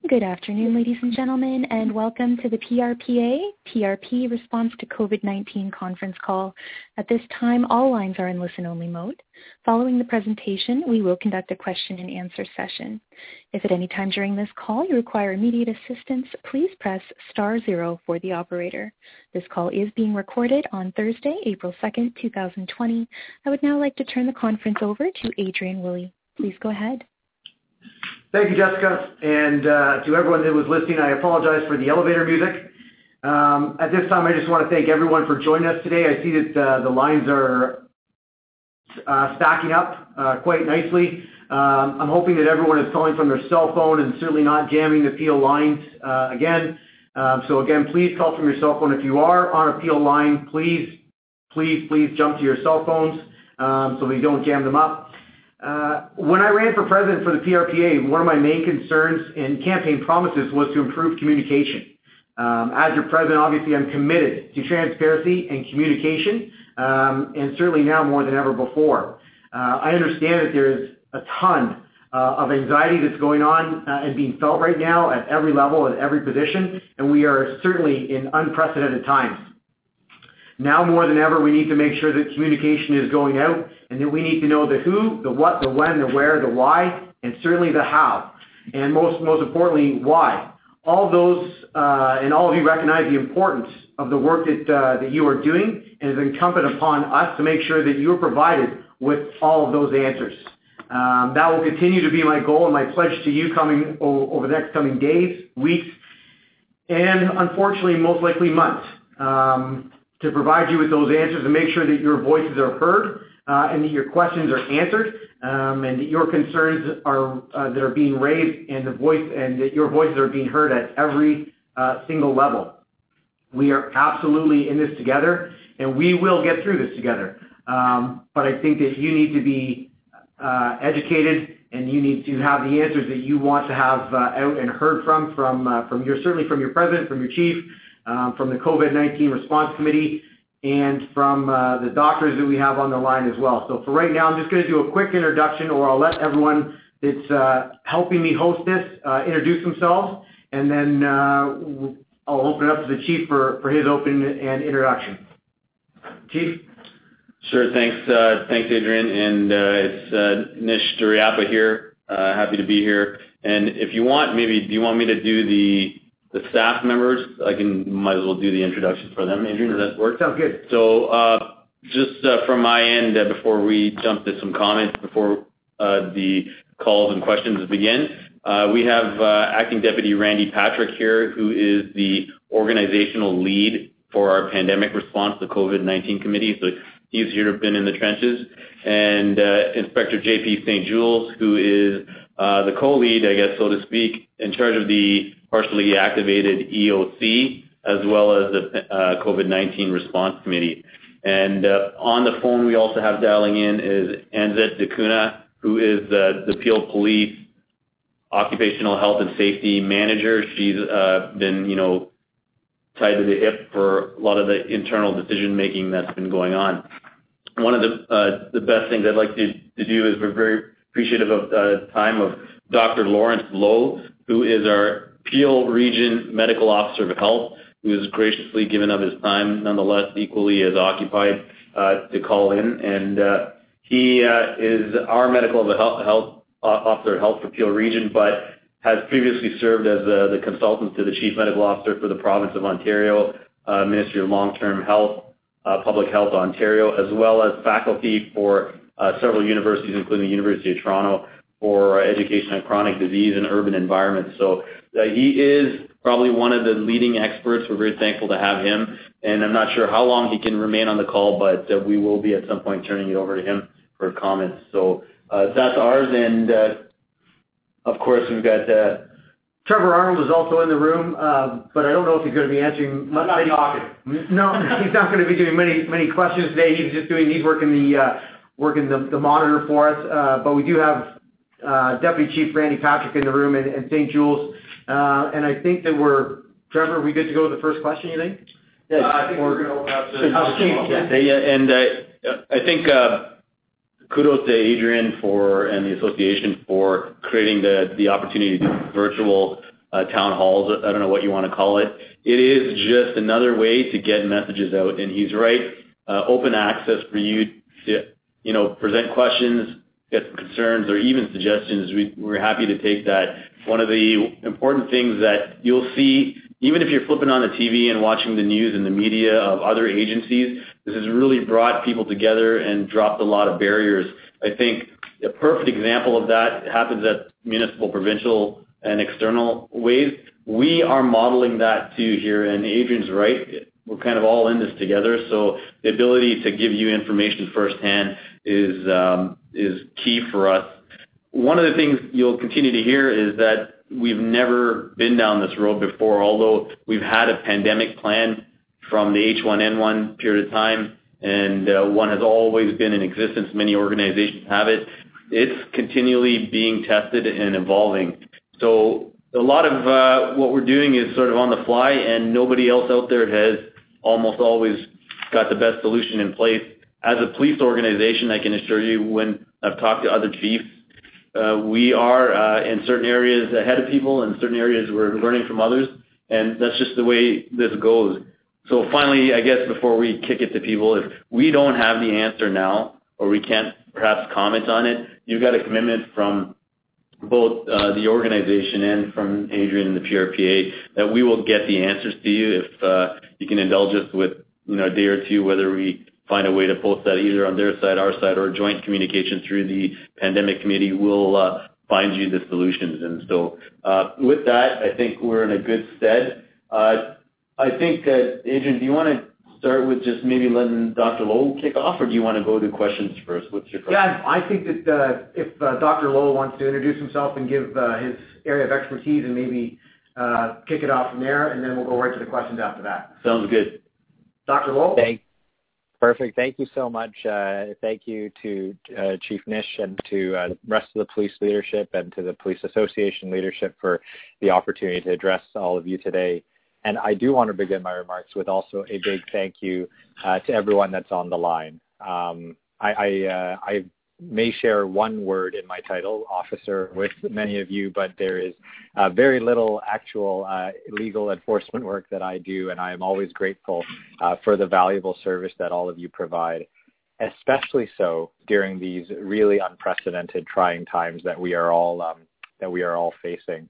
Good afternoon, ladies and gentlemen, and welcome to the PRP Response to COVID-19 conference call. At this time, all lines are in listen-only mode. Following the presentation, we will conduct a question-and-answer session. If at any time during this call you require immediate assistance, please press *0 for the operator. This call is being recorded on Thursday, April 2nd, 2020. I would now like to turn the conference over to Adrian Woolley. Please go ahead. Thank you, Jessica, and to everyone that was listening, I apologize for the elevator music. At this time, I just want to thank everyone for joining us today. I see that the lines are stacking up quite nicely. I'm hoping that everyone is calling from their cell phone and certainly not jamming the Peel lines again. So again, please call from your cell phone. If you are on a Peel line, please jump to your cell phones so we don't jam them up. When I ran for president for the PRPA, one of my main concerns and campaign promises was to improve communication. As your president, obviously, I'm committed to transparency and communication, and certainly now more than ever before. I understand that there is a ton of anxiety that's going on and being felt right now at every level, at every position, and we are certainly in unprecedented times. Now more than ever, we need to make sure that communication is going out and that we need to know the who, the what, the when, the where, the why, and certainly the how. And most importantly, why. All those and all of you recognize the importance of the work that you are doing, and it is incumbent upon us to make sure that you are provided with all of those answers. That will continue to be my goal and my pledge to you coming over the next coming days, weeks, and unfortunately, most likely months. To provide you with those answers and make sure that your voices are heard and that your questions are answered and that your concerns are that are being raised and that your voices are being heard at every single level. We are absolutely in this together, and we will get through this together. But I think that you need to be educated, and you need to have the answers that you want to have out and heard certainly from your president, from your chief, from the COVID-19 response committee, and from the doctors that we have on the line as well. So for right now, I'm just going to do a quick introduction, or I'll let everyone that's helping me host this introduce themselves, and then I'll open it up to the chief for his open and introduction. Chief? Sure, thanks Adrian, and it's Nish Duriappa here. Happy to be here. And if you want, do you want me to do the staff members? Might as well do the introduction for them. Adrian, does that work? Sounds good. So just from my end, before we jump to some comments, before the calls and questions begin, we have Acting Deputy Randy Patrick here, who is the organizational lead for our pandemic response, the COVID-19 committee. So he's here, been in the trenches. And Inspector J.P. St. Jules, who is the co-lead, I guess, so to speak, in charge of the partially activated EOC, as well as the COVID-19 response committee. And on the phone, we also have dialing in is Anzette Dacuna, who is the Peel Police Occupational Health and Safety Manager. She's been, tied to the hip for a lot of the internal decision-making that's been going on. One of the best things I'd like to do is we're very appreciative of the time of Dr. Lawrence Lowe, who is our Peel Region Medical Officer of Health, who has graciously given up his time, nonetheless equally as occupied, to call in. And he is our Medical Health Officer of Health for Peel Region, but has previously served as the consultant to the Chief Medical Officer for the Province of Ontario, Ministry of Long-Term Health, Public Health Ontario, as well as faculty for several universities, including the University of Toronto, for education on chronic disease and urban environments. So he is probably one of the leading experts. We're very thankful to have him, and I'm not sure how long he can remain on the call, but we will be at some point turning it over to him for comments. So that's ours, and of course we've got Trevor Arnold is also in the room, but I don't know if he's going to be answering. I'm not talking. No, he's not going to be doing many questions today. He's working the monitor for us. But we do have Deputy Chief Randy Patrick in the room and St. Jules, and I think that Trevor, are we good to go to the first question? You think? Yeah, I think we're going to open up to. And I think kudos to Adrian and the association for creating the opportunity to do virtual town halls, I don't know what you want to call it. It is just another way to get messages out, and he's right. Open access for you to, present questions, get some concerns, or even suggestions. We're happy to take that. One of the important things that you'll see, even if you're flipping on the TV and watching the news and the media of other agencies, this has really brought people together and dropped a lot of barriers. I think a perfect example of that happens at municipal, provincial, and external ways. We are modeling that too here, and Adrian's right. We're kind of all in this together, so the ability to give you information firsthand is key for us. One of the things you'll continue to hear is that we've never been down this road before, although we've had a pandemic plan from the H1N1 period of time, and one has always been in existence. Many organizations have it. It's continually being tested and evolving. So a lot of what we're doing is sort of on the fly, and nobody else out there has almost always got the best solution in place. As a police organization, I can assure you, when I've talked to other chiefs, we are in certain areas ahead of people, in certain areas we're learning from others, and that's just the way this goes. So finally, I guess before we kick it to people, if we don't have the answer now, or we can't perhaps comment on it, you've got a commitment from both the organization and from Adrian and the PRPA that we will get the answers to you. If you can indulge us with a day or two, whether we find a way to post that either on their side, our side, or joint communication through the pandemic committee, we'll find you the solutions. And so with that, I think we're in a good stead. I think, Adrian, do you want to start with just maybe letting Dr. Lowe kick off, or do you want to go to questions first? What's your question? Yeah, I think that if Dr. Lowe wants to introduce himself and give his area of expertise and maybe kick it off from there, and then we'll go right to the questions after that. Sounds good. Dr. Lowe? Perfect. Thank you so much. Thank you to Chief Nish and to the rest of the police leadership and to the Police Association leadership for the opportunity to address all of you today. And I do want to begin my remarks with also a big thank you to everyone that's on the line. I may share one word in my title, officer, with many of you, but there is very little actual legal enforcement work that I do, and I am always grateful for the valuable service that all of you provide, especially so during these really unprecedented, trying times that we are all facing.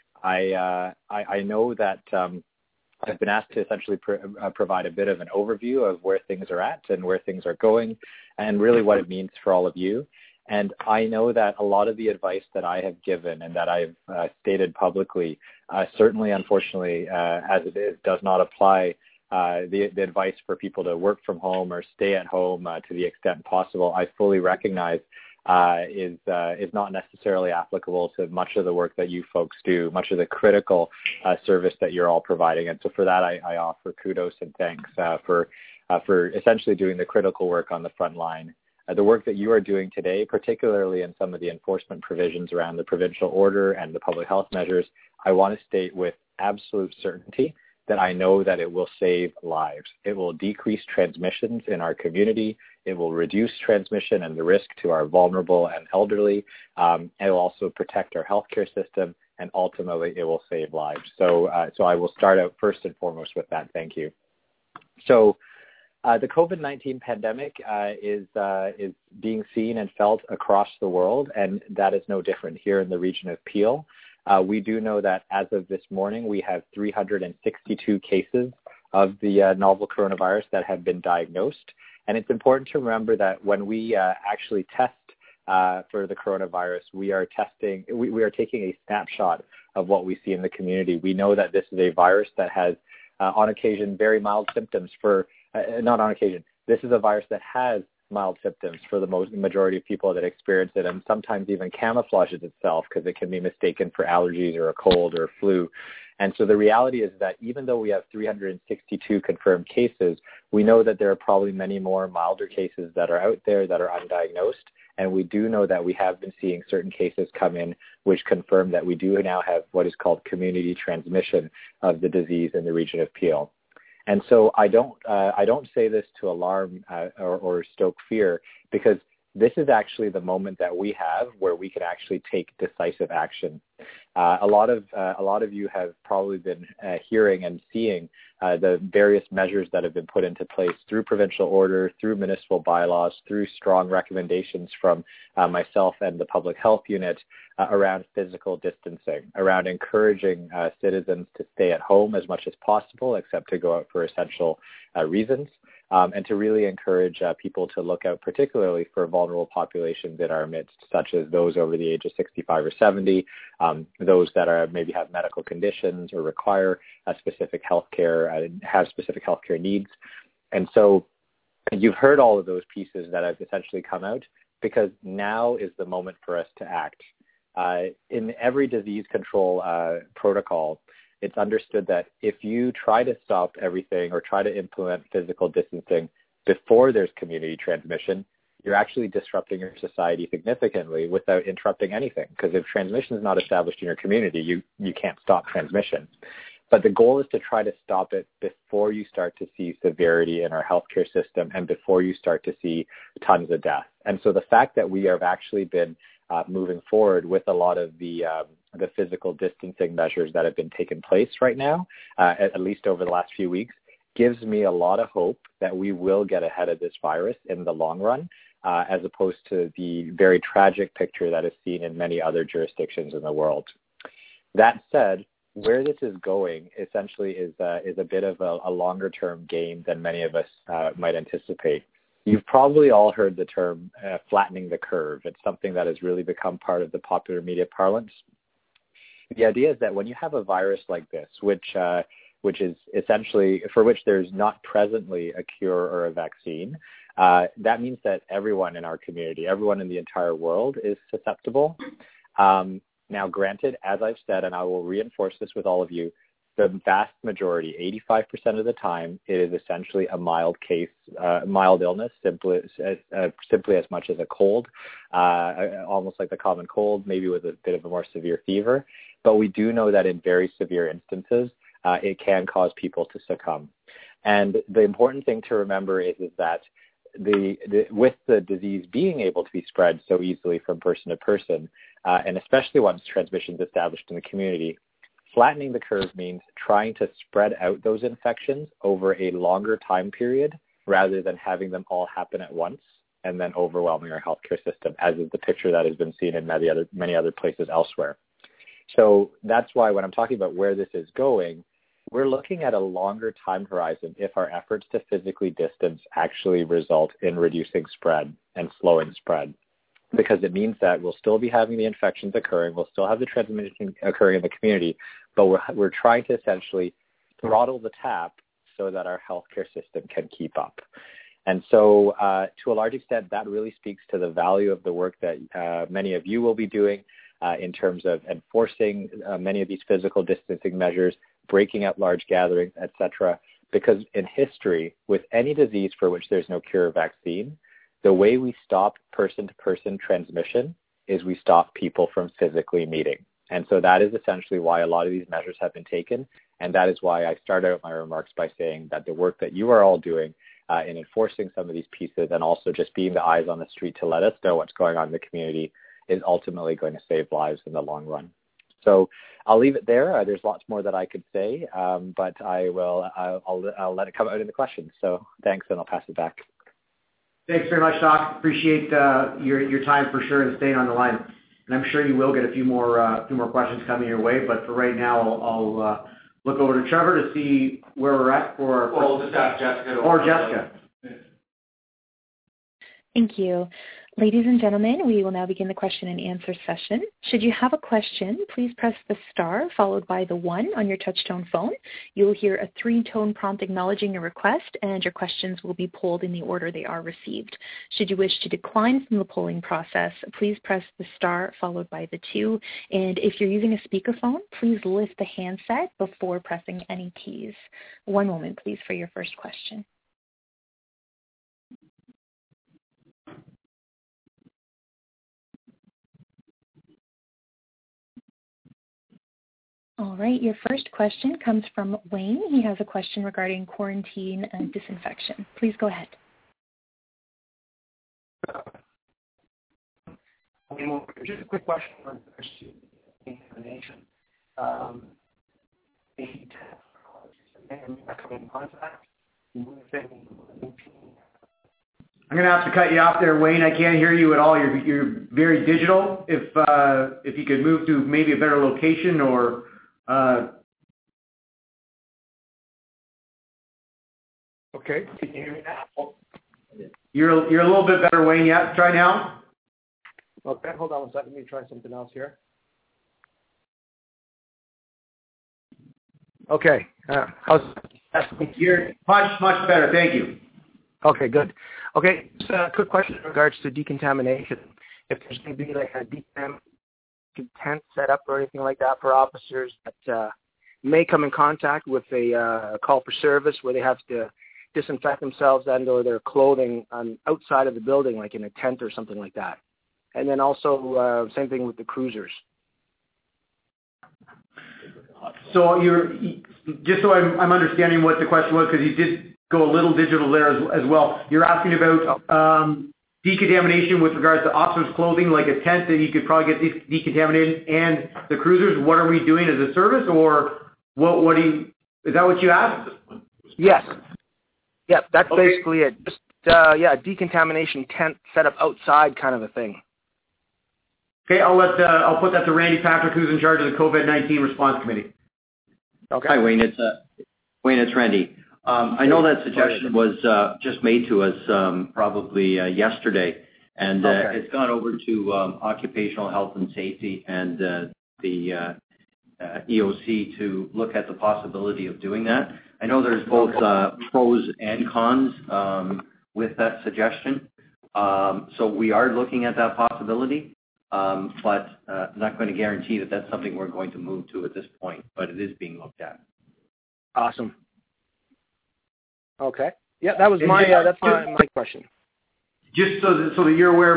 I know that I've been asked to essentially provide a bit of an overview of where things are at and where things are going and really what it means for all of you. And I know that a lot of the advice that I have given and that I've stated publicly, certainly, unfortunately, as it is, does not apply the advice for people to work from home or stay at home to the extent possible. I fully recognize is not necessarily applicable to much of the work that you folks do, much of the critical service that you're all providing. And so for that, I offer kudos and thanks for essentially doing the critical work on the front line. The work that you are doing today, particularly in some of the enforcement provisions around the provincial order and the public health measures, I want to state with absolute certainty that I know that it will save lives. It will decrease transmissions in our community. It will reduce transmission and the risk to our vulnerable and elderly. It will also protect our healthcare system, and ultimately it will save lives. So I will start out first and foremost with that. Thank you. So the COVID-19 pandemic is being seen and felt across the world, and that is no different here in the region of Peel. We do know that as of this morning, we have 362 cases of the novel coronavirus that have been diagnosed. And it's important to remember that when we actually test for the coronavirus, we are taking a snapshot of what we see in the community. We know that this is a virus that has, on occasion, very mild symptoms this is a virus that has mild symptoms for the majority of people that experience it, and sometimes even camouflages itself because it can be mistaken for allergies or a cold or a flu. And so the reality is that even though we have 362 confirmed cases, we know that there are probably many more milder cases that are out there that are undiagnosed. And we do know that we have been seeing certain cases come in which confirm that we do now have what is called community transmission of the disease in the region of Peel. And so I don't say this to alarm or stoke fear, because this is actually the moment that we have where we can actually take decisive action. A lot of you have probably been hearing and seeing the various measures that have been put into place through provincial order, through municipal bylaws, through strong recommendations from myself and the public health unit around physical distancing, around encouraging citizens to stay at home as much as possible, except to go out for essential reasons. And to really encourage people to look out particularly for vulnerable populations in our midst, such as those over the age of 65 or 70, those that are maybe have medical conditions or require specific healthcare, have specific healthcare needs. And so you've heard all of those pieces that have essentially come out, because now is the moment for us to act. In every disease control protocol, it's understood that if you try to stop everything or try to implement physical distancing before there's community transmission, you're actually disrupting your society significantly without interrupting anything. Because if transmission is not established in your community, you can't stop transmission. But the goal is to try to stop it before you start to see severity in our healthcare system and before you start to see tons of death. And so the fact that we have actually been moving forward with a lot of the physical distancing measures that have been taking place right now, at least over the last few weeks, gives me a lot of hope that we will get ahead of this virus in the long run, as opposed to the very tragic picture that is seen in many other jurisdictions in the world. That said, where this is going essentially is a bit of a longer-term game than many of us might anticipate. You've probably all heard the term flattening the curve. It's something that has really become part of the popular media parlance. The idea is that when you have a virus like this, which is essentially, for which there's not presently a cure or a vaccine, that means that everyone in our community, everyone in the entire world is susceptible. Now, granted, as I've said, and I will reinforce this with all of you, the vast majority, 85% of the time, it is essentially a mild case, mild illness, simply as much as a cold, almost like the common cold, maybe with a bit of a more severe fever. But we do know that in very severe instances, it can cause people to succumb. And the important thing to remember is that with the disease being able to be spread so easily from person to person, and especially once transmission is established in the community, flattening the curve means trying to spread out those infections over a longer time period rather than having them all happen at once and then overwhelming our healthcare system, as is the picture that has been seen in many other places elsewhere. So that's why when I'm talking about where this is going, we're looking at a longer time horizon if our efforts to physically distance actually result in reducing spread and slowing spread. Because it means that we'll still be having the infections occurring, we'll still have the transmission occurring in the community, but we're trying to essentially throttle the tap so that our healthcare system can keep up. And so to a large extent, that really speaks to the value of the work that many of you will be doing in terms of enforcing many of these physical distancing measures, breaking up large gatherings, etc. Because in history, with any disease for which there's no cure or vaccine, the way we stop person-to-person transmission is we stop people from physically meeting. And so that is essentially why a lot of these measures have been taken. And that is why I started out my remarks by saying that the work that you are all doing in enforcing some of these pieces and also just being the eyes on the street to let us know what's going on in the community is ultimately going to save lives in the long run. So I'll leave it there. There's lots more that I could say, but I'll let it come out in the questions. So thanks, and I'll pass it back. Thanks very much, Doc. Appreciate your time for sure and staying on the line. And I'm sure you will get a few more questions coming your way. But for right now, I'll look over to Trevor to see where we're at for. Well, we'll just ask Jessica. Or Jessica. Thank you. Ladies and gentlemen, we will now begin the question and answer session. Should you have a question, please press the star followed by the 1 on your touch-tone phone. You will hear a 3-tone prompt acknowledging your request, and your questions will be polled in the order they are received. Should you wish to decline from the polling process, please press the star followed by the 2. And if you're using a speakerphone, please lift the handset before pressing any keys. One moment, please, for your first question. All right, your first question comes from Wayne. He has a question regarding quarantine and disinfection. Please go ahead. Just a quick question. decontamination. Come in contact with I'm going to have to cut you off there, Wayne. I can't hear you at all. You're very digital. If you could move to maybe a better location or. Okay, can you hear me now? You're a little bit better, Wayne. Yeah, try now. Okay, hold on one second. Let me try something else here. Okay, how's that? You're much better. Thank you. Okay, good. Okay, just a quick question in regards to decontamination. If there's going to be like a decontamination tent set up or anything like that for officers that may come in contact with a call for service where they have to disinfect themselves and or their clothing outside of the building, like in a tent or something like that. And then also same thing with the cruisers. So just so I'm understanding what the question was, because you did go a little digital there as well. You're asking about decontamination with regards to officers' clothing, like a tent that you could probably get decontaminated, and the cruisers. What are we doing as a service, or what do you? Is that what you asked? Yes. Yep, that's basically it. Just decontamination tent set up outside, kind of a thing. Okay, I'll put that to Randy Patrick, who's in charge of the COVID-19 response committee. Okay. Hi, Wayne. It's Randy. I know that suggestion was just made to us probably yesterday, and it's gone over to Occupational Health and Safety and the EOC to look at the possibility of doing that. I know there's both pros and cons with that suggestion, so we are looking at that possibility. But not going to guarantee that that's something we're going to move to at this point, but it is being looked at. Awesome. Okay. Yeah, that was my question. Just so that you're aware,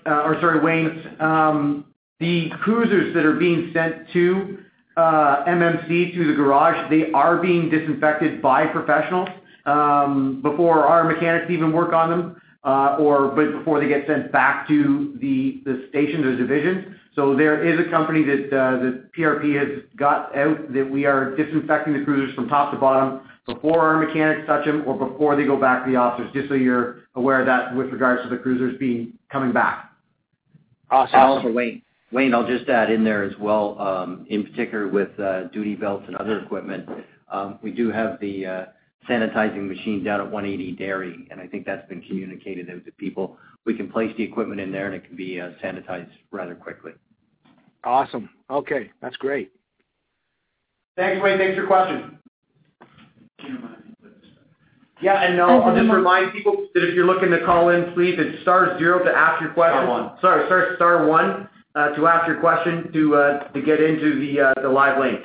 Wayne, the cruisers that are being sent to MMC through the garage, they are being disinfected by professionals before our mechanics even work on them. But before they get sent back to the stations or divisions. So there is a company that the PRP has got out that we are disinfecting the cruisers from top to bottom before our mechanics touch them or before they go back to the officers, just so you're aware of that with regards to the cruisers coming back. Awesome. Also, Wayne, I'll just add in there as well, in particular with duty belts and other equipment, we do have the sanitizing machine down at 180 Dairy, and I think that's been communicated out to people. We can place the equipment in there, and it can be sanitized rather quickly. Awesome. Okay, that's great. Thanks, Wayne. Thanks for your question. Yeah, and I'll just remind people that if you're looking to call in, please, it's *0 to ask your question. *1 to ask your question to get into the live link.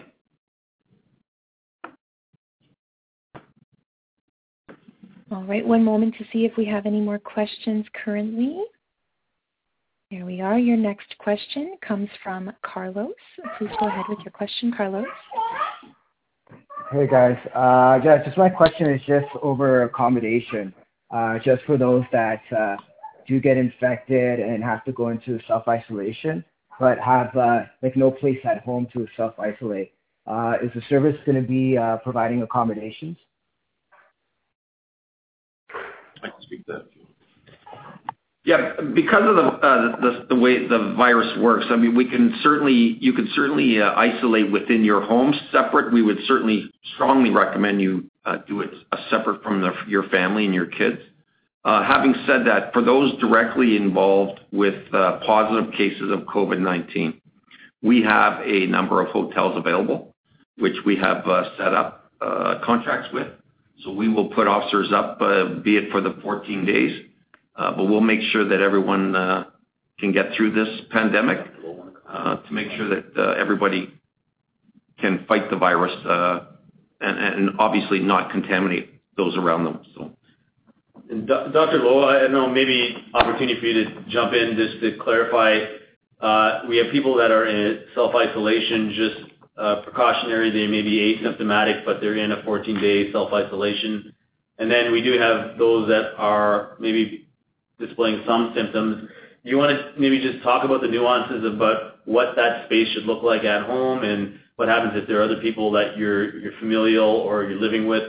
All right, one moment to see if we have any more questions currently. There we are. Your next question comes from Carlos. Please go ahead with your question, Carlos. Hey, guys. Just my question is just over accommodation, just for those that do get infected and have to go into self-isolation, but have no place at home to self-isolate. Is the service going to be providing accommodations? I can speak to that. Yeah, because of the way the virus works, I mean, you can certainly isolate within your home separate. We would certainly strongly recommend you do it separate from your family and your kids. Having said that, for those directly involved with positive cases of COVID-19, we have a number of hotels available, which we have set up contracts with. So we will put officers up, be it for the 14 days, but we'll make sure that everyone can get through this pandemic to make sure that everybody can fight the virus and obviously not contaminate those around them. So, and Dr. Lowe, I don't know, maybe opportunity for you to jump in just to clarify. We have people that are in self-isolation, just precautionary. They may be asymptomatic, but they're in a 14-day self-isolation. And then we do have those that are maybe displaying some symptoms. you want to maybe just talk about the nuances about what that space should look like at home and what happens if there are other people that you're familial or you're living with?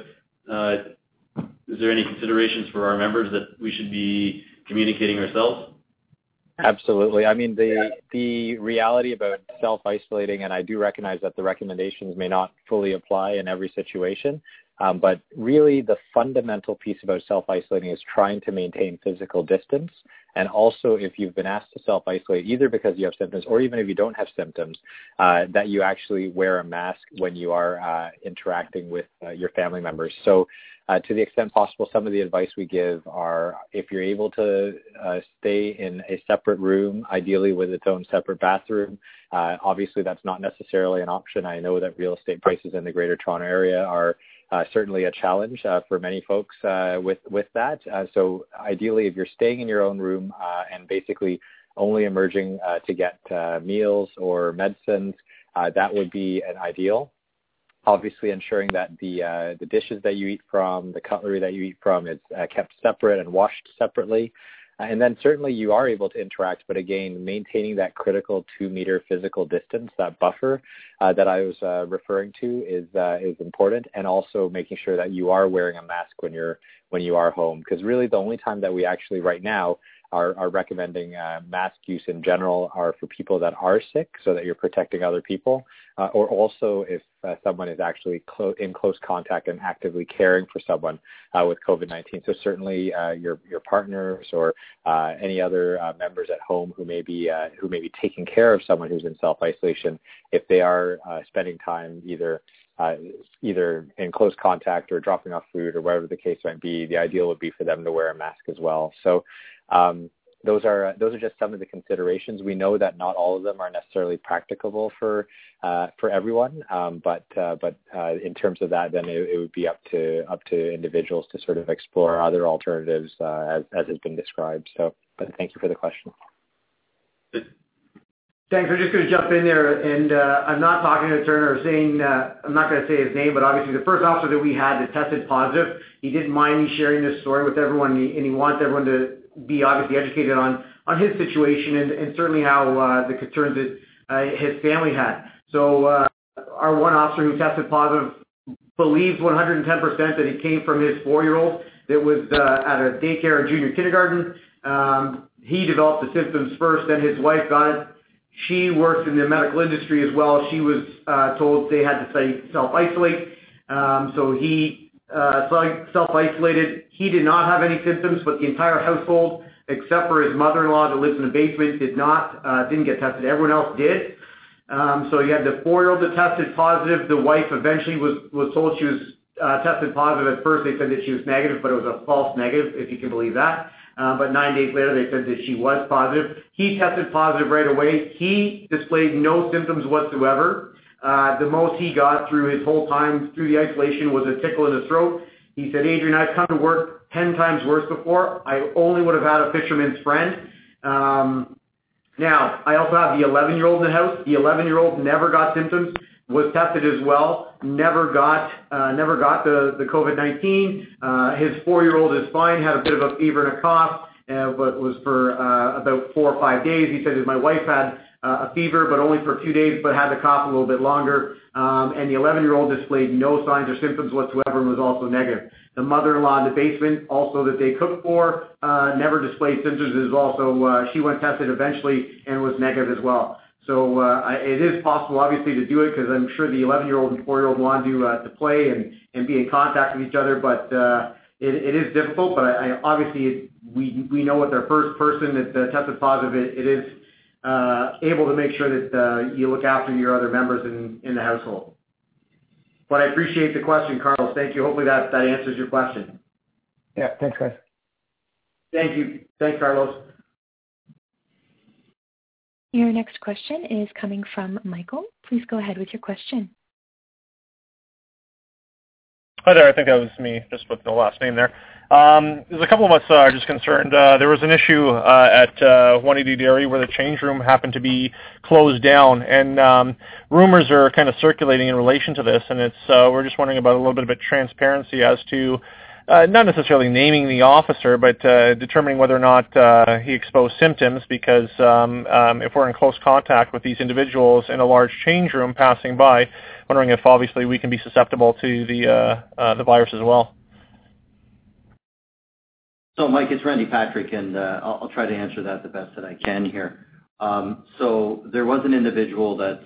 Is there any considerations for our members that we should be communicating ourselves? Absolutely. I mean, the reality about self-isolating, and I do recognize that the recommendations may not fully apply in every situation, but really the fundamental piece about self-isolating is trying to maintain physical distance. And also, if you've been asked to self-isolate, either because you have symptoms or even if you don't have symptoms, that you actually wear a mask when you are interacting with your family members. So to the extent possible, some of the advice we give are if you're able to stay in a separate room, ideally with its own separate bathroom. Obviously, that's not necessarily an option. I know that real estate prices in the Greater Toronto Area are certainly a challenge for many folks with that. So ideally, if you're staying in your own room and basically only emerging to get meals or medicines, that would be an ideal. Obviously, ensuring that the dishes that you eat from, the cutlery that you eat from, is kept separate and washed separately. And then certainly you are able to interact, but again, maintaining that critical 2-meter physical distance, that buffer that I was referring to is important, and also making sure that you are wearing a mask when you are home, because really the only time that we actually right now are recommending mask use in general are for people that are sick, so that you're protecting other people, or also if someone is actually in close contact and actively caring for someone with COVID-19. So certainly your partners or any other members at home who may be taking care of someone who's in self-isolation, if they are spending time either in close contact or dropping off food or whatever the case might be, the ideal would be for them to wear a mask as well. So those are just some of the considerations. We know that not all of them are necessarily practicable for everyone, but in terms of that, then it would be up to individuals to sort of explore other alternatives as has been described. So, but thank you for the question. Thanks. I'm just going to jump in there, and I'm not talking to Turner or saying, I'm not going to say his name, but obviously the first officer that we had that tested positive, he didn't mind me sharing this story with everyone, and he wants everyone to be obviously educated on his situation and certainly how the concerns that his family had. So our one officer who tested positive believes 110% that it came from his 4-year-old that was at a daycare or junior kindergarten. He developed the symptoms first, then his wife got it. She works in the medical industry as well. She was told they had to self-isolate. So he self-isolated. He did not have any symptoms, but the entire household, except for his mother-in-law that lives in the basement, didn't get tested. Everyone else did. So you had the 4-year-old that tested positive. The wife eventually was told she was tested positive. At first they said that she was negative, but it was a false negative, if you can believe that. But 9 days later, they said that she was positive. He tested positive right away. He displayed no symptoms whatsoever. The most he got through his whole time through the isolation was a tickle in his throat. He said, Adrian, I've come to work 10 times worse before. I only would have had a fisherman's friend. Now, I also have the 11-year-old in the house. The 11-year-old never got symptoms, was tested as well, never got the COVID-19. His 4-year-old is fine, had a bit of a fever and a cough, but was for about 4 or 5 days. He said that my wife had a fever, but only for 2 days, but had the cough a little bit longer. And the 11-year-old displayed no signs or symptoms whatsoever and was also negative. The mother-in-law in the basement, also that they cooked for, never displayed symptoms as well. So she went tested eventually and was negative as well. So it is possible, obviously, to do it because I'm sure the 11-year-old and 4-year-old want to play and be in contact with each other. But it is difficult. But obviously, we know with our first person that tested positive, it is able to make sure that you look after your other members in the household. But I appreciate the question, Carlos. Thank you. Hopefully that answers your question. Yeah, thanks, guys. Thank you. Thanks, Carlos. Your next question is coming from Michael. Please go ahead with your question. Hi there. I think that was me, just with the last name there. There's a couple of us are just concerned. There was an issue at 180 Dairy where the change room happened to be closed down, and rumors are kind of circulating in relation to this, and it's we're just wondering about a little bit of transparency as to not necessarily naming the officer, but determining whether or not he exposed symptoms, because if we're in close contact with these individuals in a large change room passing by, wondering if obviously we can be susceptible to the virus as well. So, Mike, it's Randy Patrick, and I'll try to answer that the best that I can here. So there was an individual that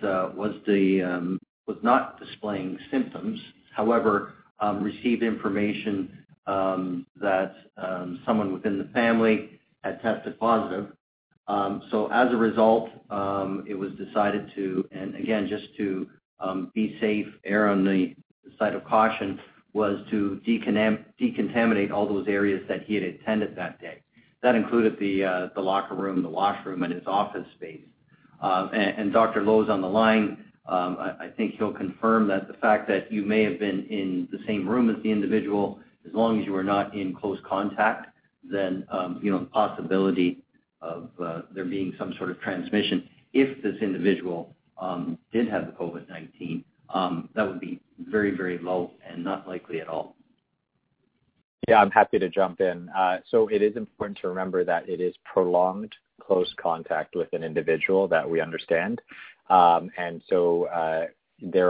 was not displaying symptoms, however, received information that someone within the family had tested positive. So as a result, it was decided to, and again, just to be safe, err on the side of caution, was to decontaminate all those areas that he had attended that day. That included the locker room, the washroom, and his office space. And Dr. Lowe's on the line. I think he'll confirm that the fact that you may have been in the same room as the individual, as long as you were not in close contact, then the possibility of there being some sort of transmission, if this individual did have the COVID-19, that would be very, very low and not likely at all. Yeah, I'm happy to jump in. So it is important to remember that it is prolonged close contact with an individual that we understand. And so there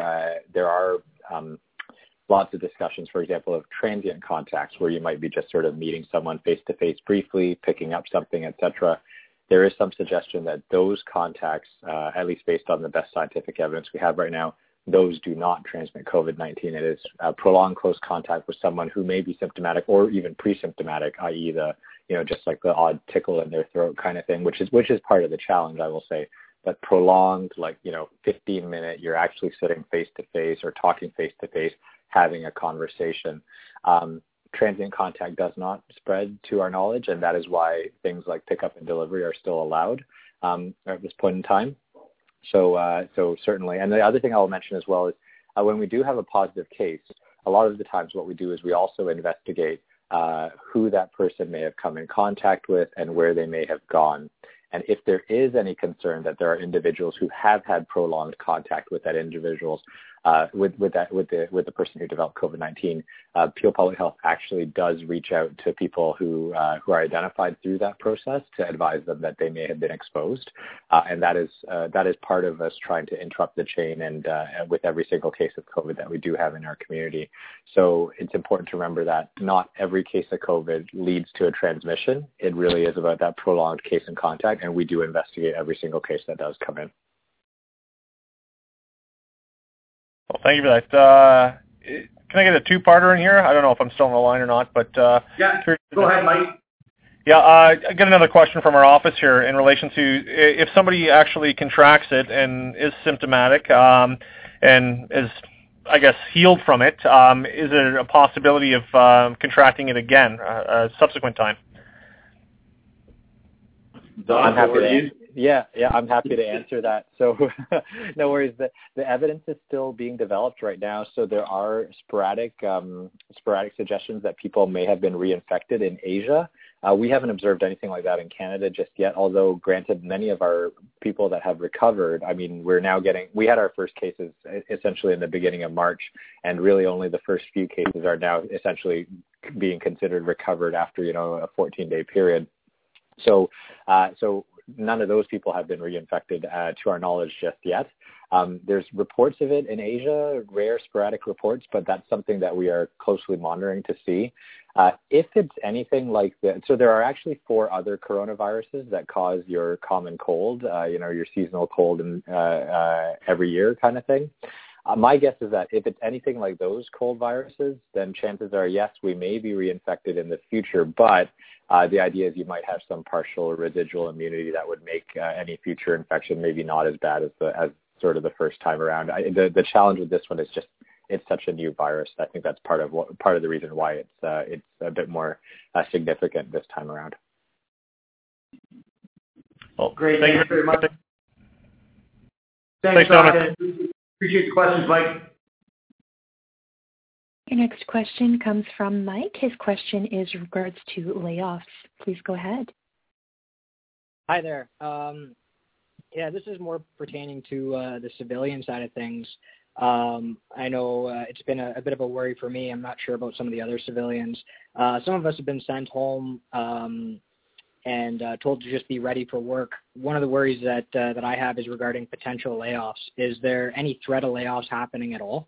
are lots of discussions, for example, of transient contacts where you might be just sort of meeting someone face-to-face briefly, picking up something, etc. There is some suggestion that those contacts, at least based on the best scientific evidence we have right now, those do not transmit COVID-19. It is prolonged close contact with someone who may be symptomatic or even pre-symptomatic, i.e. just like the odd tickle in their throat kind of thing, which is part of the challenge, I will say. But prolonged, 15-minute, you're actually sitting face-to-face or talking face-to-face, having a conversation. Transient contact does not spread to our knowledge, and that is why things like pickup and delivery are still allowed at this point in time. So certainly. And the other thing I'll mention as well is when we do have a positive case, a lot of the times what we do is we also investigate who that person may have come in contact with and where they may have gone. And if there is any concern that there are individuals who have had prolonged contact with that individuals, with the person who developed COVID-19, Peel Public Health actually does reach out to people who are identified through that process to advise them that they may have been exposed, and that is part of us trying to interrupt the chain and with every single case of COVID that we do have in our community. So it's important to remember that not every case of COVID leads to a transmission. It really is about that prolonged case in contact, and we do investigate every single case that does come in. Well, thank you for that. Can I get a two-parter in here? I don't know if I'm still on the line or not, but yeah, go ahead, Mike. Yeah, I got another question from our office here in relation to if somebody actually contracts it and is symptomatic and is, I guess, healed from it, is there a possibility of contracting it again a subsequent time? I'm happy to answer that. So no worries. The evidence is still being developed right now. So there are sporadic suggestions that people may have been reinfected in Asia. We haven't observed anything like that in Canada just yet, although granted many of our people that have recovered, I mean, we had our first cases essentially in the beginning of March, and really only the first few cases are now essentially being considered recovered after, a 14-day period. So none of those people have been reinfected to our knowledge just yet. There's reports of it in Asia, rare sporadic reports, but that's something that we are closely monitoring to see. If it's anything like that, so there are actually 4 other coronaviruses that cause your common cold, your seasonal cold and every year kind of thing. My guess is that if it's anything like those cold viruses, then chances are, yes, we may be reinfected in the future, but the idea is you might have some partial or residual immunity that would make any future infection maybe not as bad as sort of the first time around. The challenge with this one is just it's such a new virus. I think that's part of the reason why it's a bit more significant this time around. Well, great. Thank you very much. Thanks, Dominic. Appreciate the questions, Mike. Your next question comes from Mike. His question is regards to layoffs. Please go ahead. Hi there. This is more pertaining to the civilian side of things. I know it's been a bit of a worry for me. I'm not sure about some of the other civilians. Some of us have been sent home and told to just be ready for work. One of the worries that I have is regarding potential layoffs. Is there any threat of layoffs happening at all?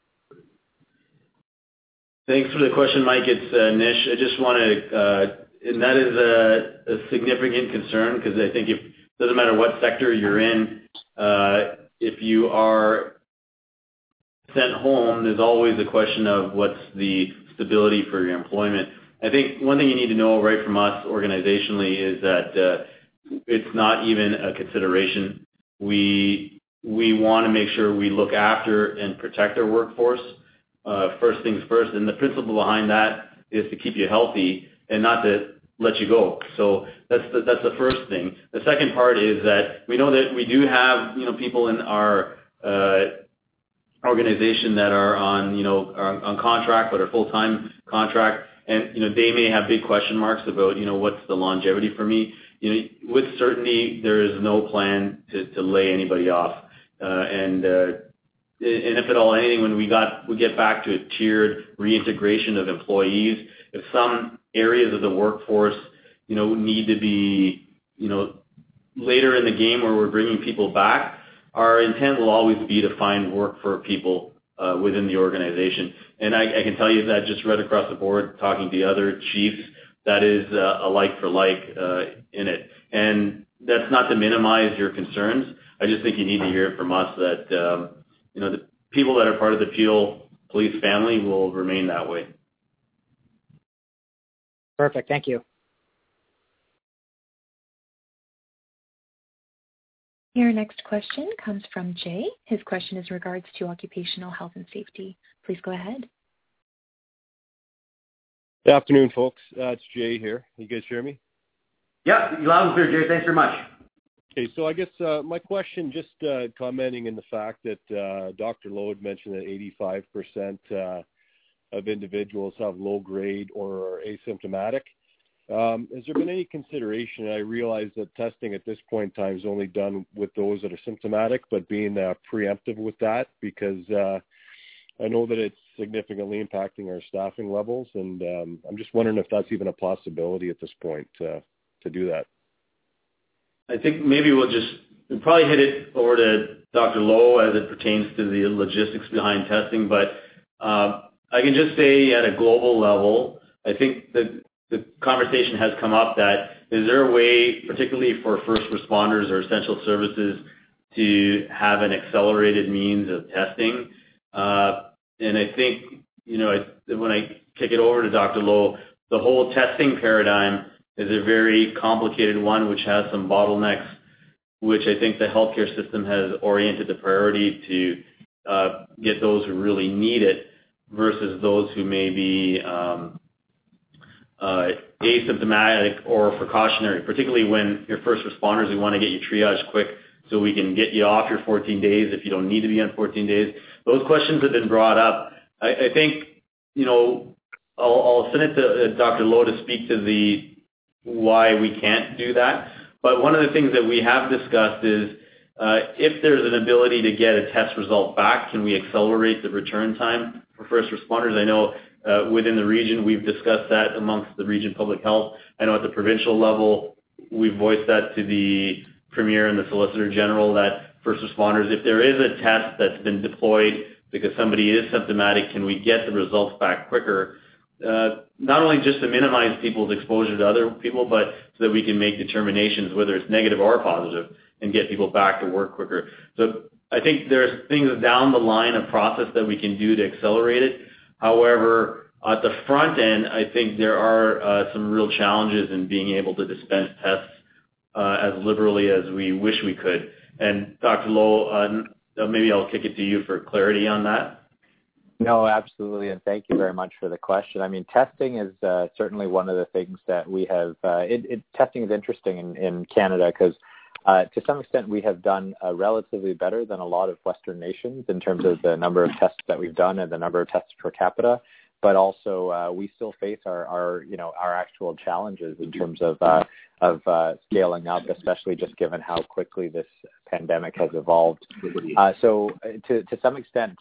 Thanks for the question, Mike. It's Nish. I just want to, and that is a significant concern, because I think it doesn't matter what sector you're in, if you are sent home, there's always a question of what's the stability for your employment. I think one thing you need to know right from us organizationally is that it's not even a consideration. We want to make sure we look after and protect our workforce. First things first, and the principle behind that is to keep you healthy and not to let you go. So that's the first thing. The second part is that we know that we do have people in our organization that are on contract, but are full-time contract, and they may have big question marks about what's the longevity for me. With certainty, there is no plan to lay anybody off, and if at all anything, when we get back to a tiered reintegration of employees, if some areas of the workforce need to be later in the game where we're bringing people back, our intent will always be to find work for people within the organization. And I can tell you that just right across the board, talking to the other chiefs, that is a like for like in it. And that's not to minimize your concerns. I just think you need to hear it from us that the people that are part of the Peel Police family will remain that way. Perfect. Thank you. Your next question comes from Jay. His question is in regards to occupational health and safety. Please go ahead. Good afternoon, folks. It's Jay here. You guys hear me? Yeah, loud and clear, Jay. Thanks very much. Okay, so I guess my question, just commenting in the fact that Dr. Lowe had mentioned that 85% of individuals have low grade or are asymptomatic. Has there been any consideration? I realize that testing at this point in time is only done with those that are symptomatic, but being preemptive with that, because I know that it's significantly impacting our staffing levels, and I'm just wondering if that's even a possibility at this point to do that. I think maybe we'll probably hit it over to Dr. Lowe as it pertains to the logistics behind testing, but I can just say at a global level, I think that the conversation has come up that is there a way, particularly for first responders or essential services, to have an accelerated means of testing? And I think, when I kick it over to Dr. Lowe, the whole testing paradigm is a very complicated one, which has some bottlenecks, which I think the healthcare system has oriented the priority to get those who really need it versus those who may be asymptomatic or precautionary, particularly when you're first responders. We want to get you triaged quick so we can get you off your 14 days if you don't need to be on 14 days. Those questions have been brought up. I think, I'll send it to Dr. Lowe to speak to why we can't do that. But one of the things that we have discussed is if there's an ability to get a test result back, can we accelerate the return time for first responders? I know within the region we've discussed that amongst the region public health. I know at the provincial level we've voiced that to the Premier and the Solicitor General that first responders, if there is a test that's been deployed because somebody is symptomatic, can we get the results back quicker? Not only just to minimize people's exposure to other people, but so that we can make determinations whether it's negative or positive and get people back to work quicker. So I think there's things down the line of process that we can do to accelerate it. However, at the front end, I think there are some real challenges in being able to dispense tests as liberally as we wish we could. And Dr. Lowe, maybe I'll kick it to you for clarity on that. No, absolutely, and thank you very much for the question. I mean, testing is certainly one of the things that we have. Testing is interesting in Canada because to some extent we have done relatively better than a lot of Western nations in terms of the number of tests that we've done and the number of tests per capita. but also we still face our actual challenges in terms of scaling up, especially just given how quickly this pandemic has evolved. So to some extent,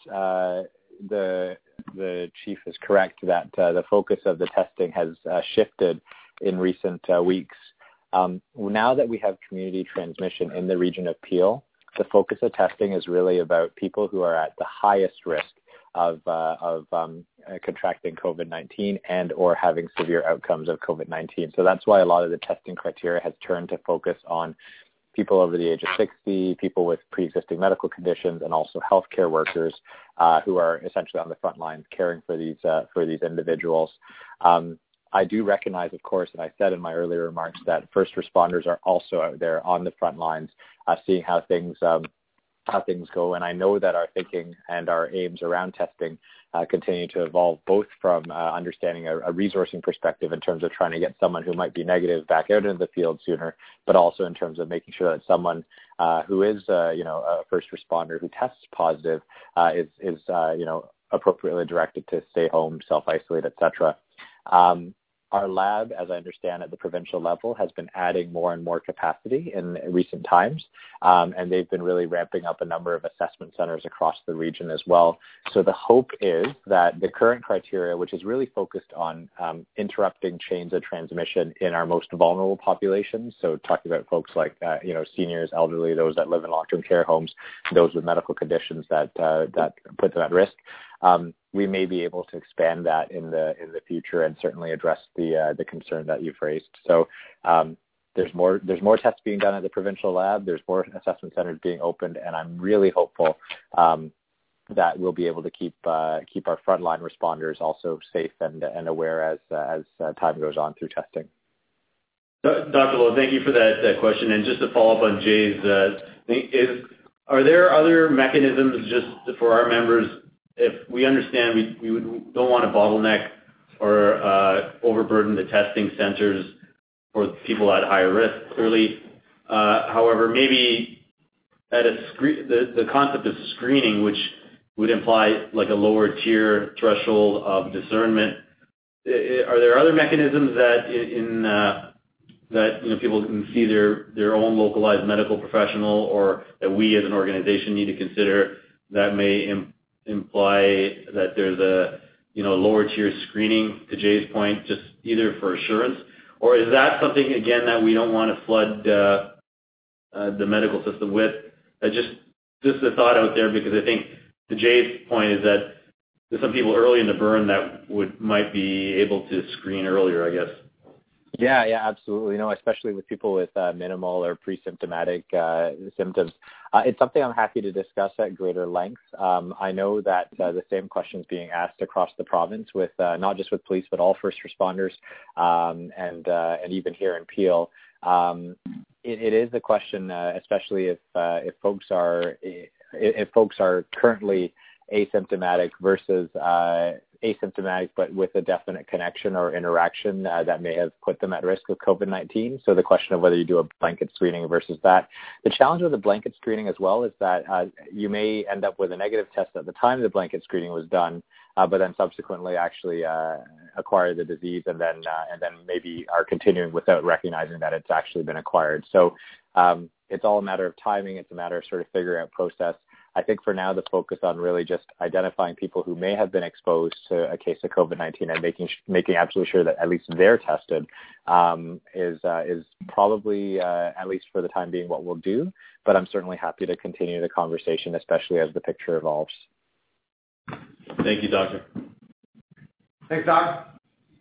the chief is correct that the focus of the testing has shifted in recent weeks. Now that we have community transmission in the region of Peel, the focus of testing is really about people who are at the highest risk of contracting COVID-19 and or having severe outcomes of COVID-19. So that's why a lot of the testing criteria has turned to focus on people over the age of 60, people with pre-existing medical conditions, and also healthcare workers who are essentially on the front lines caring for these individuals. I do recognize, of course, and I said in my earlier remarks, that first responders are also out there on the front lines, seeing how things go. And I know that our thinking and our aims around testing continue to evolve, both from understanding a resourcing perspective in terms of trying to get someone who might be negative back out into the field sooner, but also in terms of making sure that someone who is, a first responder who tests positive is appropriately directed to stay home, self-isolate, etc. Our lab, as I understand at the provincial level, has been adding more and more capacity in recent times, and they've been really ramping up a number of assessment centers across the region as well. So the hope is that the current criteria, which is really focused on interrupting chains of transmission in our most vulnerable populations, so talking about folks like seniors, elderly, those that live in long-term care homes, those with medical conditions that put them at risk, we may be able to expand that in the future and certainly address the concern that you've raised. So there's more tests being done at the provincial lab. There's more assessment centers being opened, and I'm really hopeful that we'll be able to keep our frontline responders also safe and aware as time goes on through testing. Dr. Lowe, thank you for that question. And just to follow up on Jay's thing, are there other mechanisms just for our members? If we understand we don't want to bottleneck or overburden the testing centers for people at higher risk, clearly. However, maybe at the concept of screening, which would imply like a lower tier threshold of discernment, are there other mechanisms that that people can see their own localized medical professional, or that we as an organization need to consider that may imply that there's a lower tier screening, to Jay's point, just either for assurance, or is that something again that we don't want to flood the medical system with? Just a thought out there, because I think to Jay's point is that there's some people early in the burn that might be able to screen earlier, I guess. Yeah, absolutely. Especially with people with minimal or pre-symptomatic symptoms. It's something I'm happy to discuss at greater length. I know that the same questions being asked across the province with not just with police, but all first responders, and even here in Peel. It is a question, especially if folks are currently asymptomatic versus asymptomatic but with a definite connection or interaction that may have put them at risk of COVID-19. So the question of whether you do a blanket screening versus that. The challenge with the blanket screening as well is that you may end up with a negative test at the time the blanket screening was done, but then subsequently actually acquire the disease and then maybe are continuing without recognizing that it's actually been acquired. So it's all a matter of timing. It's a matter of sort of figuring out process. I think for now the focus on really just identifying people who may have been exposed to a case of COVID-19 and making absolutely sure that at least they're tested is probably, at least for the time being, what we'll do. But I'm certainly happy to continue the conversation, especially as the picture evolves. Thank you, Doctor. Thanks, Doc.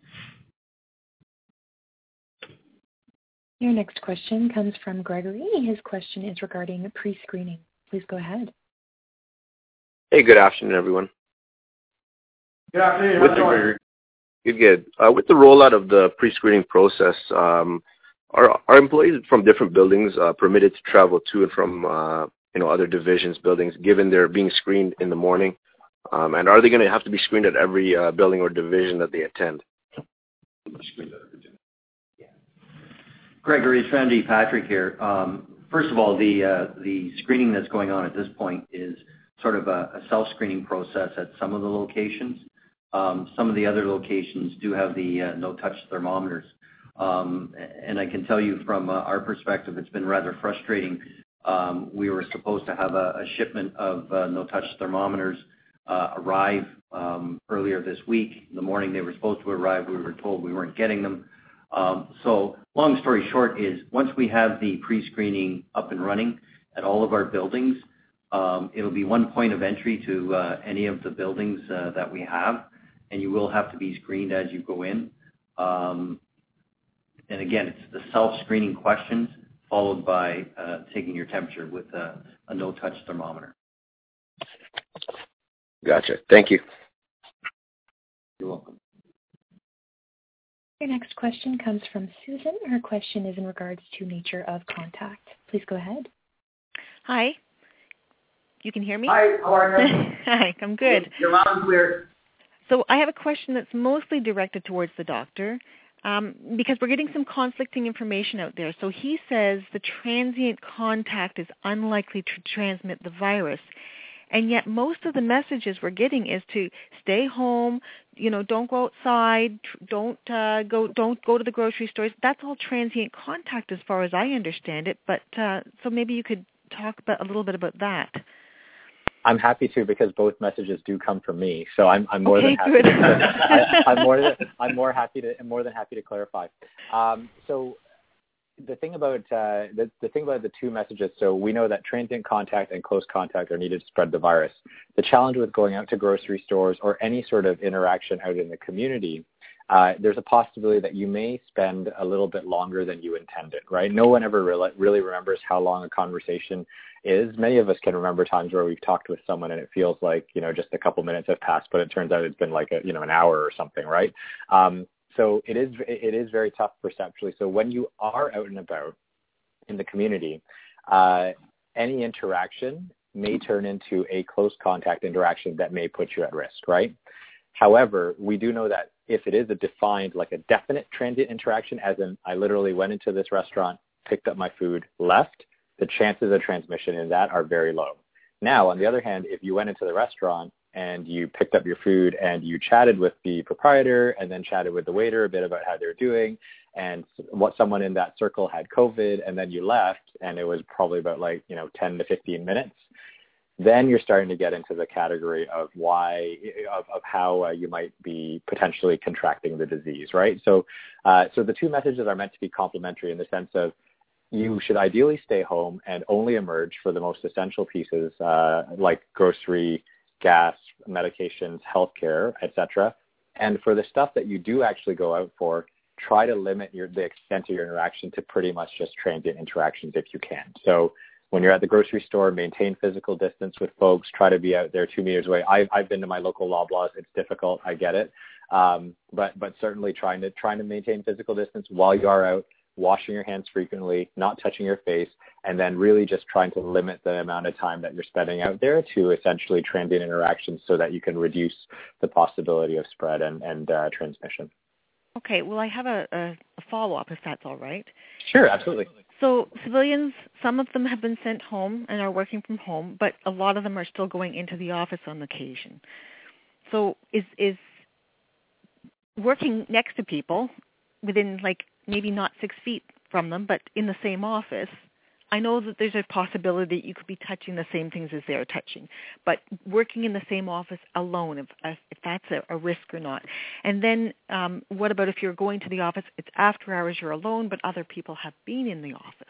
Your next question comes from Gregory. His question is regarding pre-screening. Please go ahead. Hey, good afternoon, everyone. Good afternoon. How's it going? Good. With the rollout of the pre-screening process, are employees from different buildings permitted to travel to and from other divisions, buildings, given they're being screened in the morning? And are they going to have to be screened at every building or division that they attend? Gregory, it's Randy Patrick here. First of all, the screening that's going on at this point is sort of a self-screening process at some of the locations. Some of the other locations do have the no-touch thermometers. And I can tell you from our perspective, it's been rather frustrating. We were supposed to have a shipment of no-touch thermometers arrive earlier this week. In the morning they were supposed to arrive. We were told we weren't getting them. So long story short is once we have the pre-screening up and running at all of our buildings, it'll be one point of entry to any of the buildings that we have, and you will have to be screened as you go in. And again, it's the self-screening questions followed by taking your temperature with a no-touch thermometer. Gotcha. Thank you. You're welcome. Your next question comes from Susan. Her question is in regards to nature of contact. Please go ahead. Hi. You can hear me? Hi, how are you? Hi, I'm good. You're loud and clear. So I have a question that's mostly directed towards the doctor because we're getting some conflicting information out there. So he says the transient contact is unlikely to transmit the virus. And yet most of the messages we're getting is to stay home, don't go outside, don't go to the grocery stores. That's all transient contact as far as I understand it. But so maybe you could talk a little bit about that. I'm happy to, because both messages do come from me. So I'm more okay, than happy. Good. I'm more than happy to clarify. So the thing about the two messages. So we know that transient contact and close contact are needed to spread the virus. The challenge with going out to grocery stores or any sort of interaction out in the community, there's a possibility that you may spend a little bit longer than you intended, right? No one ever really remembers how long a conversation is. Many of us can remember times where we've talked with someone and it feels like, just a couple minutes have passed, but it turns out it's been like an hour or something, right? So it is very tough perceptually. So when you are out and about in the community, any interaction may turn into a close contact interaction that may put you at risk, right? However, we do know that if it is a defined, like a definite transient interaction, as in I literally went into this restaurant, picked up my food, left, the chances of transmission in that are very low. Now, on the other hand, if you went into the restaurant and you picked up your food and you chatted with the proprietor and then chatted with the waiter a bit about how they're doing and what someone in that circle had COVID, and then you left and it was probably about 10 to 15 minutes, then you're starting to get into the category of how you might be potentially contracting the disease, right? So the two messages are meant to be complementary in the sense of you should ideally stay home and only emerge for the most essential pieces like grocery, gas, medications, healthcare, etc. And for the stuff that you do actually go out for, try to limit the extent of your interaction to pretty much just transient interactions if you can. So when you're at the grocery store, maintain physical distance with folks. Try to be out there 2 meters away. I've been to my local Loblaws. It's difficult. I get it. But certainly trying to maintain physical distance while you are out, washing your hands frequently, not touching your face, and then really just trying to limit the amount of time that you're spending out there to essentially transient interactions so that you can reduce the possibility of spread and transmission. Okay. Well, I have a follow-up, if that's all right. Sure, absolutely. So civilians, some of them have been sent home and are working from home, but a lot of them are still going into the office on occasion. So is working next to people within maybe not 6 feet from them, but in the same office, I know that there's a possibility that you could be touching the same things as they're touching, but working in the same office alone, if that's a risk or not. And then what about if you're going to the office, it's after hours, you're alone, but other people have been in the office?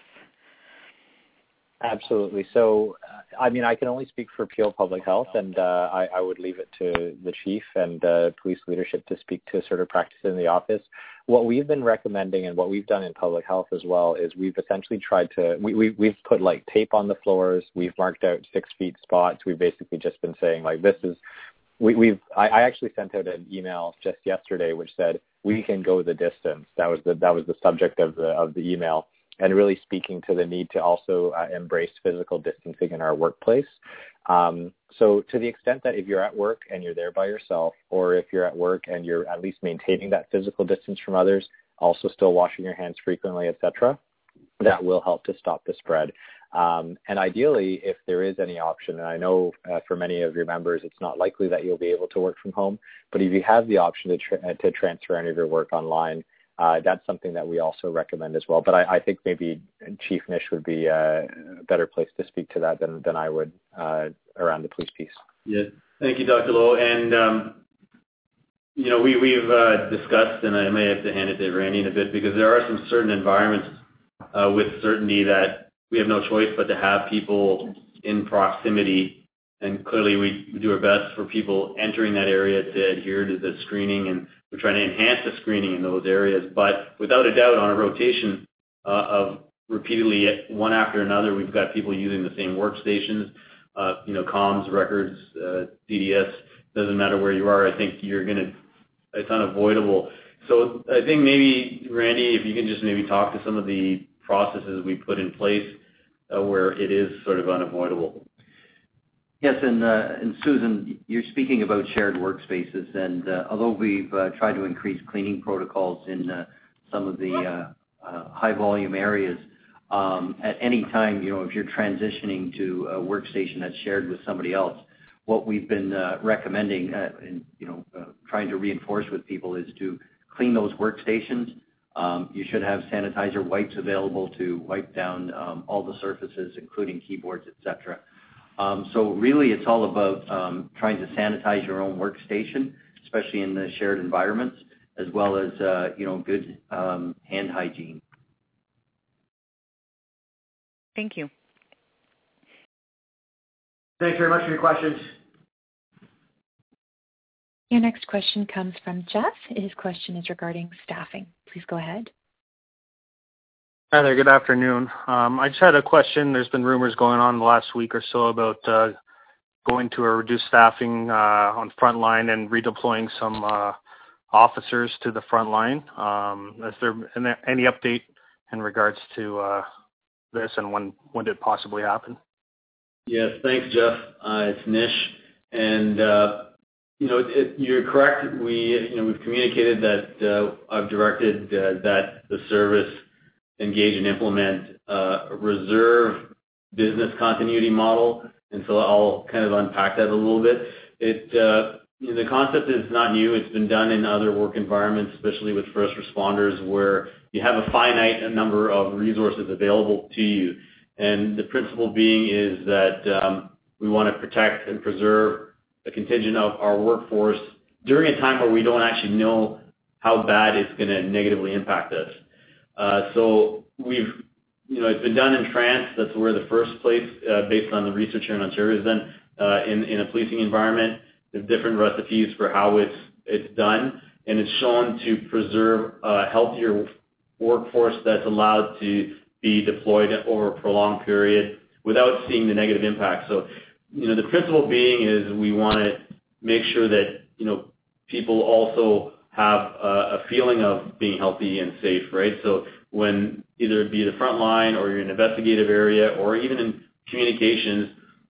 Absolutely. So, I can only speak for Peel Public Health, and I would leave it to the chief and police leadership to speak to sort of practice in the office. What we've been recommending and what we've done in public health as well is we've essentially tried to, we've put tape on the floors. We've marked out 6 feet spots. We've basically just been saying this is, I actually sent out an email just yesterday which said we can go the distance. That was the subject of the email. And really speaking to the need to also embrace physical distancing in our workplace. So to the extent that if you're at work and you're there by yourself, or if you're at work and you're at least maintaining that physical distance from others, also still washing your hands frequently, etc., that will help to stop the spread. And ideally, if there is any option, and I know for many of your members, it's not likely that you'll be able to work from home, but if you have the option to transfer any of your work online, that's something that we also recommend as well. But I think maybe Chief Nish would be a better place to speak to that than I would around the police piece. Yeah, thank you, Dr. Lowe. And, we've discussed, and I may have to hand it to Randy in a bit, because there are some certain environments with certainty that we have no choice but to have people in proximity. And clearly we do our best for people entering that area to adhere to the screening, and we're trying to enhance the screening in those areas. But without a doubt, on a rotation of repeatedly one after another, we've got people using the same workstations, comms, records, DDS, doesn't matter where you are. I think it's unavoidable. So I think maybe, Randy, if you can just maybe talk to some of the processes we put in place where it is sort of unavoidable. Yes, and Susan, you're speaking about shared workspaces, and although we've tried to increase cleaning protocols in some of the high volume areas, at any time, if you're transitioning to a workstation that's shared with somebody else, what we've been recommending and trying to reinforce with people is to clean those workstations. You should have sanitizer wipes available to wipe down all the surfaces, including keyboards, etc. So really, it's all about trying to sanitize your own workstation, especially in the shared environments, as well as good hand hygiene. Thank you. Thanks very much for your questions. Your next question comes from Jeff. His question is regarding staffing. Please go ahead. Hi there. Good afternoon. I just had a question. There's been rumors going on the last week or so about going to a reduced staffing on frontline and redeploying some officers to the frontline. Is there any update in regards to this, and when would it possibly happen? Yes, thanks, Jeff. It's Nish, and you're correct. We've communicated that I've directed that the service engage and implement a reserve business continuity model, and so I'll kind of unpack that a little bit. The concept is not new. It's been done in other work environments, especially with first responders, where you have a finite number of resources available to you. And the principle being is that we want to protect and preserve a contingent of our workforce during a time where we don't actually know how bad it's going to negatively impact us. So it's been done in France. That's where the first place, based on the research here in Ontario, is done in a policing environment. There's different recipes for how it's done, and it's shown to preserve a healthier workforce that's allowed to be deployed over a prolonged period without seeing the negative impact. So, the principle being is we want to make sure that, people also have a feeling of being healthy and safe, right? So when either it be the front line or you're in an investigative area or even in communications,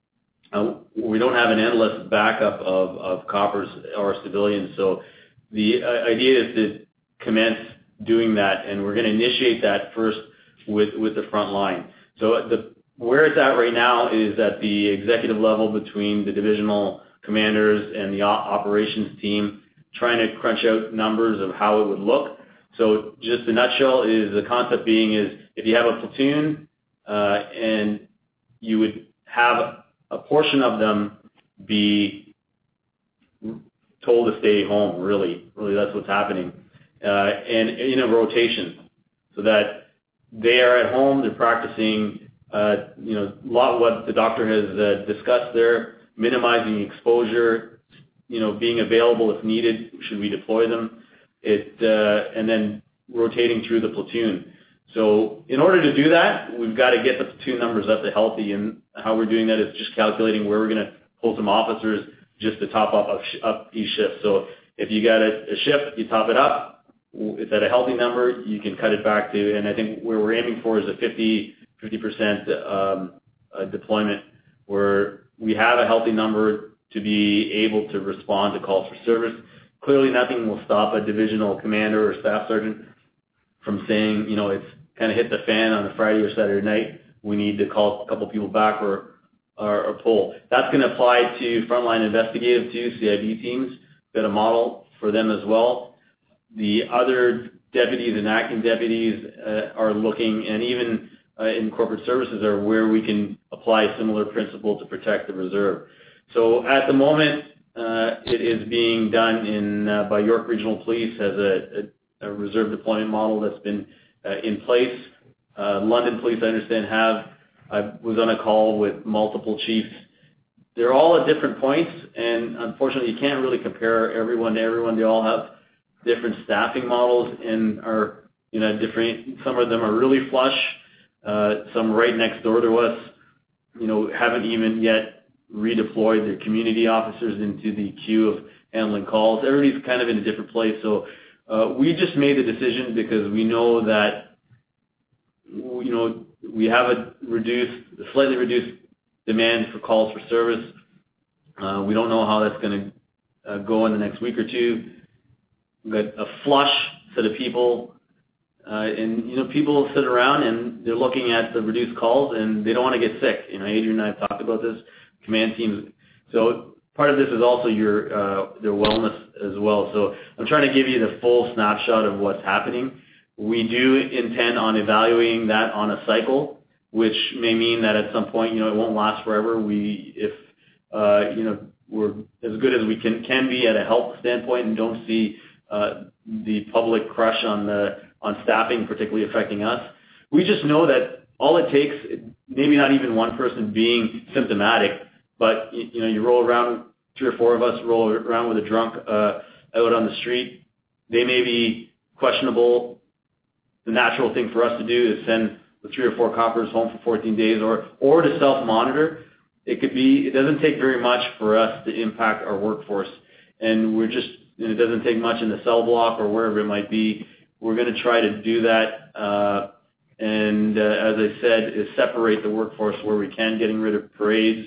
we don't have an endless backup of coppers or civilians. So the idea is to commence doing that, and we're going to initiate that first with the front line. So where it's at right now is at the executive level between the divisional commanders and the operations team, trying to crunch out numbers of how it would look. So just the nutshell is the concept being is if you have a platoon and you would have a portion of them be told to stay home, really that's what's happening, and in a rotation, so that they are at home, they're practicing, a lot of what the doctor has discussed there, minimizing exposure, being available if needed, should we deploy them, and then rotating through the platoon. So in order to do that, we've got to get the platoon numbers up to healthy, and how we're doing that is just calculating where we're going to pull some officers just to top up each shift. So if you got a shift, you top it up. It's at a healthy number, you can cut it back to, and I think where we're aiming for is a 50% deployment, where we have a healthy number to be able to respond to calls for service. Clearly, nothing will stop a divisional commander or staff sergeant from saying, kind of hit the fan on a Friday or Saturday night, we need to call a couple people back or pull. That's going to apply to frontline investigative too, CIB teams. Got a model for them as well. The other deputies and acting deputies are looking, and even in corporate services, are where we can apply a similar principle to protect the reserve. So at the moment, it is being done by York Regional Police as a reserve deployment model that's been in place. London Police, I understand, I was on a call with multiple chiefs. They're all at different points, and unfortunately, you can't really compare everyone to everyone. They all have different staffing models and are different. Some of them are really flush. Some right next door to us, haven't even yet redeployed their community officers into the queue of handling calls. Everybody's kind of in a different place. So we just made the decision because we know that we have a slightly reduced demand for calls for service. We don't know how that's going to go in the next week or two. We've got a flush set of people, and people sit around and they're looking at the reduced calls and they don't want to get sick. Adrian and I have talked about this. Command teams. So part of this is also their wellness as well. So I'm trying to give you the full snapshot of what's happening. We do intend on evaluating that on a cycle, which may mean that at some point, it won't last forever. If we're as good as we can be at a health standpoint and don't see the public crush on staffing particularly affecting us. We just know that all it takes, maybe not even one person being symptomatic, but you roll around, 3 or 4 of us roll around with a drunk out on the street. They may be questionable. The natural thing for us to do is send the 3 or 4 coppers home for 14 days or to self-monitor. It doesn't take very much for us to impact our workforce. And it doesn't take much in the cell block or wherever it might be. We're going to try to do that. And as I said, is separate the workforce where we can, getting rid of parades,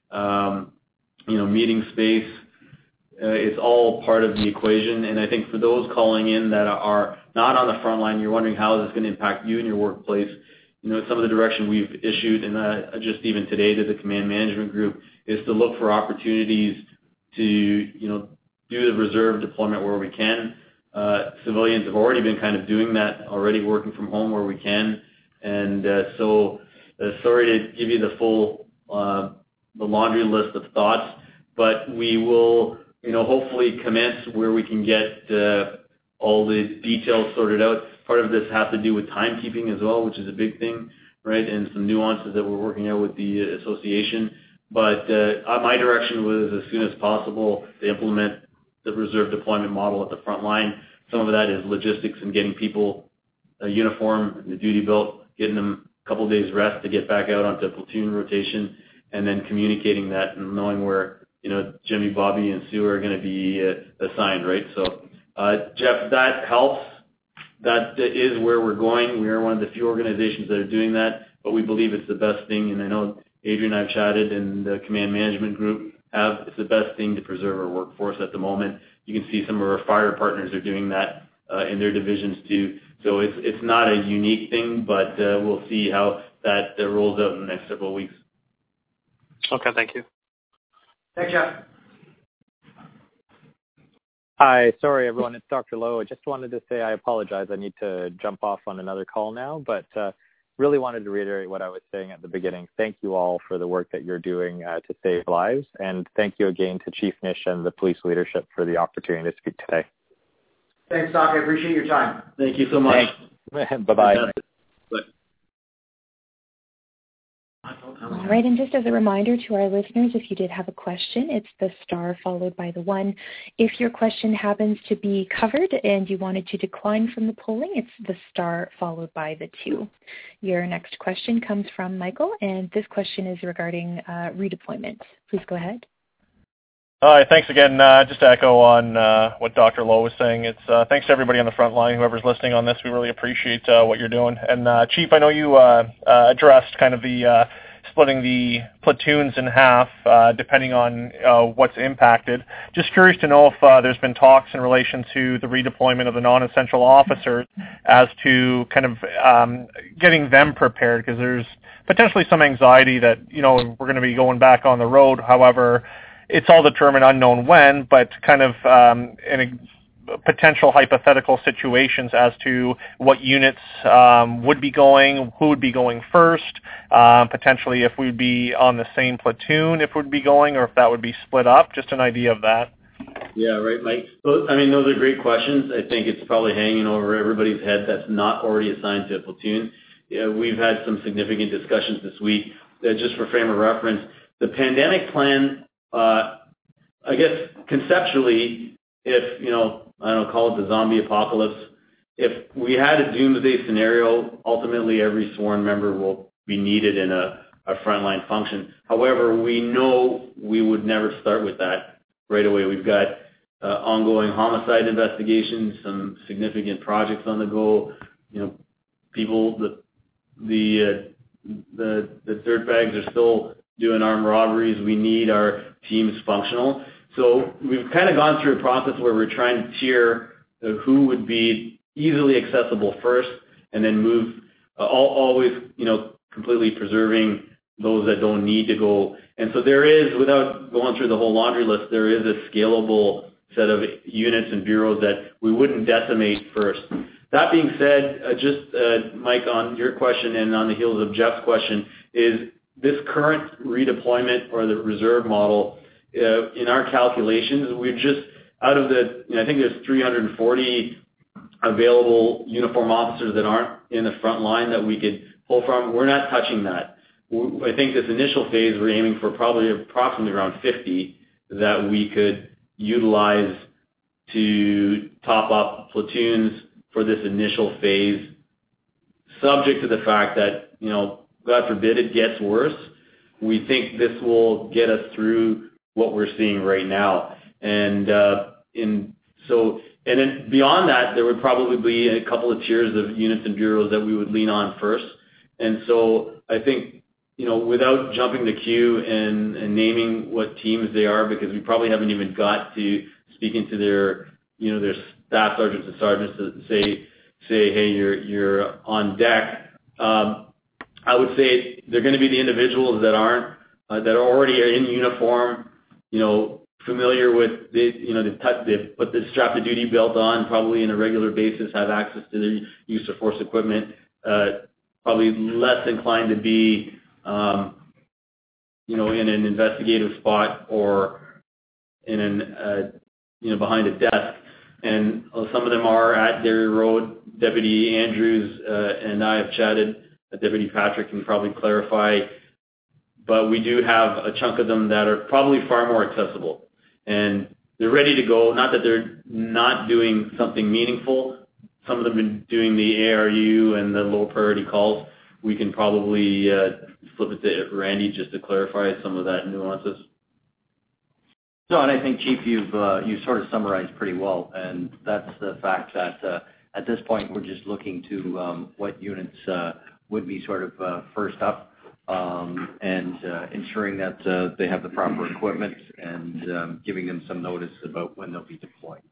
meeting space. It's all part of the equation. And I think for those calling in that are not on the front line, you're wondering how is this going to impact you in your workplace. Some of the direction we've issued, and just even today to the command management group, is to look for opportunities to, do the reserve deployment where we can. Civilians have already been kind of doing that already, working from home where we can. And so sorry to give you the full, the laundry list of thoughts, but we will, hopefully commence where we can get all the details sorted out. Part of this has to do with timekeeping as well, which is a big thing, right? And some nuances that we're working out with the association. But my direction was as soon as possible to implement the reserve deployment model at the front line. Some of that is logistics and getting people a uniform and the duty belt, getting them a couple of days rest to get back out onto platoon rotation, and then communicating that and knowing where, Jimmy, Bobby, and Sue are going to be assigned, right? So, Jeff, that helps. That is where we're going. We are one of the few organizations that are doing that, but we believe it's the best thing. And I know Adrian and I have chatted, and the command management group it's the best thing to preserve our workforce at the moment. You can see some of our fire partners are doing that in their divisions too. So it's not a unique thing, but we'll see how that rolls out in the next several weeks. Okay, thank you. Thanks, Jeff. Hi, sorry everyone, it's Dr. Lowe. I just wanted to say I apologize. I need to jump off on another call now, but really wanted to reiterate what I was saying at the beginning. Thank you all for the work that you're doing to save lives, and thank you again to Chief Nish and the police leadership for the opportunity to speak today. Thanks, Doc. I appreciate your time. Thank you so much. Bye-bye. All right, and just as a reminder to our listeners, if you did have a question, it's the star followed by the 1. If your question happens to be covered and you wanted to decline from the polling, it's the star followed by the 2. Your next question comes from Michael, and this question is regarding redeployment. Please go ahead. Hi, thanks again. Just to echo on what Dr. Lowe was saying, it's thanks to everybody on the front line, whoever's listening on this. We really appreciate what you're doing. And Chief, I know you addressed kind of the splitting the platoons in half, depending on what's impacted. Just curious to know if there's been talks in relation to the redeployment of the non-essential officers as to kind of getting them prepared, because there's potentially some anxiety that, we're going to be going back on the road. However, it's all determined unknown when, but kind of in potential hypothetical situations as to what units would be going, who would be going first, potentially if we'd be on the same platoon, if we'd be going, or if that would be split up. Just an idea of that. Yeah, right, Mike. Those are great questions. I think it's probably hanging over everybody's head that's not already assigned to a platoon. We've had some significant discussions this week. Just for frame of reference, the pandemic plan, I guess conceptually, if, call it the zombie apocalypse, if we had a doomsday scenario, ultimately every sworn member will be needed in a frontline function. However, we know we would never start with that right away. We've got ongoing homicide investigations, some significant projects on the go. People, the dirtbags are still doing armed robberies. We need our teams functional. So we've kind of gone through a process where we're trying to tier who would be easily accessible first, and then move always, completely preserving those that don't need to go. And so there is, without going through the whole laundry list, there is a scalable set of units and bureaus that we wouldn't decimate first. That being said, Mike, on your question and on the heels of Jeff's question, is this current redeployment or the reserve model, in our calculations, we're just out of the, I think there's 340 available uniform officers that aren't in the front line that we could pull from. We're not touching that. I think this initial phase, we're aiming for probably approximately around 50 that we could utilize to top up platoons for this initial phase, subject to the fact that, God forbid it gets worse. We think this will get us through what we're seeing right now. And then beyond that, there would probably be a couple of tiers of units and bureaus that we would lean on first. And so I think, without jumping the queue and naming what teams they are, because we probably haven't even got to speaking to their staff sergeants and sergeants to say, hey, you're on deck. I would say they're going to be the individuals that aren't, that are already in uniform, familiar with they put the strap to duty belt on probably on a regular basis, have access to the use of force equipment, probably less inclined to be, in an investigative spot or in an, behind a desk. And some of them are at Derry Road. Deputy Andrews and I have chatted. Deputy Patrick can probably clarify. But we do have a chunk of them that are probably far more accessible. And they're ready to go. Not that they're not doing something meaningful. Some of them have been doing the ARU and the low priority calls. We can probably flip it to Randy just to clarify some of that nuances. No, and I think, Chief, you've sort of summarized pretty well, and that's the fact that at this point we're just looking to what units would be sort of first up, and ensuring that they have the proper equipment and giving them some notice about when they'll be deployed.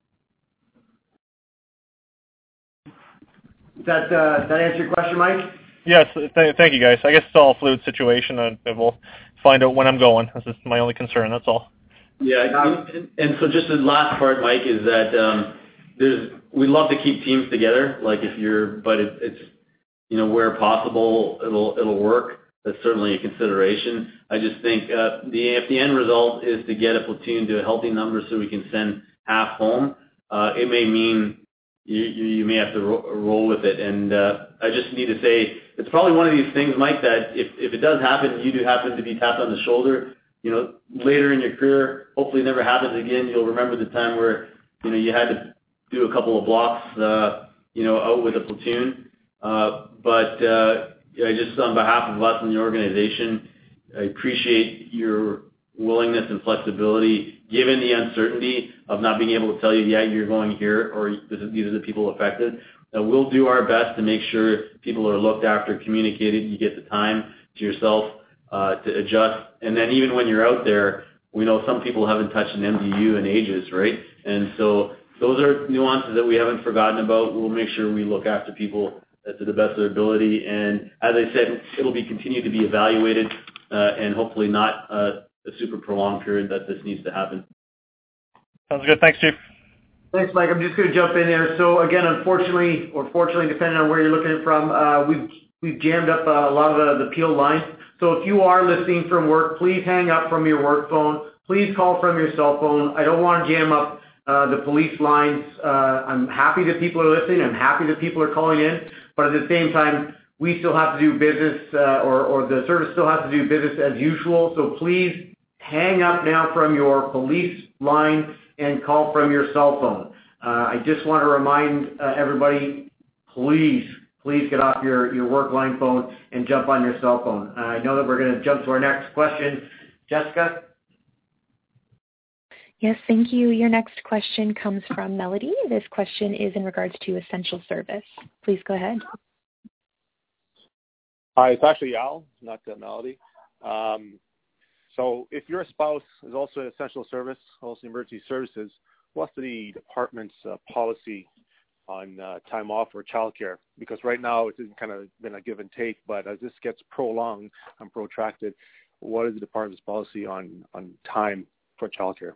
Does that answer your question, Mike? Yes, thank you, guys. I guess it's all a fluid situation, and we'll find out when I'm going. This is my only concern, that's all. Yeah, and so just the last part, Mike, is that we love to keep teams together. Like it's where possible, it'll work. That's certainly a consideration. I just think if the end result is to get a platoon to a healthy number so we can send half home, it may mean you may have to roll with it. And I just need to say, it's probably one of these things, Mike, that if it does happen, you do happen to be tapped on the shoulder, later in your career, hopefully it never happens again. You'll remember the time where, you had to do a couple of blocks, out with a platoon. But just on behalf of us and the organization, I appreciate your willingness and flexibility, given the uncertainty of not being able to tell you, yeah, you're going here, or these are the people affected. We'll do our best to make sure people are looked after, communicated, you get the time to yourself. to adjust. And then even when you're out there, we know some people haven't touched an MDU in ages, right? And so those are nuances that we haven't forgotten about. We'll make sure we look after people to the best of their ability. And as I said, it'll be continue to be evaluated and hopefully not a super prolonged period that this needs to happen. Sounds good. Thanks, Chief. Thanks, Mike. I'm just going to jump in there. So again, unfortunately, or fortunately, depending on where you're looking at it from, we've jammed up a lot of the Peel lines. So if you are listening from work, please hang up from your work phone. Please call from your cell phone. I don't want to jam up the police lines. I'm happy that people are listening. I'm happy that people are calling in. But at the same time, we still have to do business, or the service still has to do business as usual. So please hang up now from your police line and call from your cell phone. I just want to remind everybody, please get off your work line phone and jump on your cell phone. I know that we're going to jump to our next question. Jessica? Yes, thank you. Your next question comes from Melody. This question is in regards to essential service. Please go ahead. Hi, it's actually Al, not Melody. So if your spouse is also an essential service, also emergency services, what's the department's policy on time off or childcare? Because right now it's kind of been a give and take, but as this gets prolonged and protracted, what is the department's policy on time for childcare?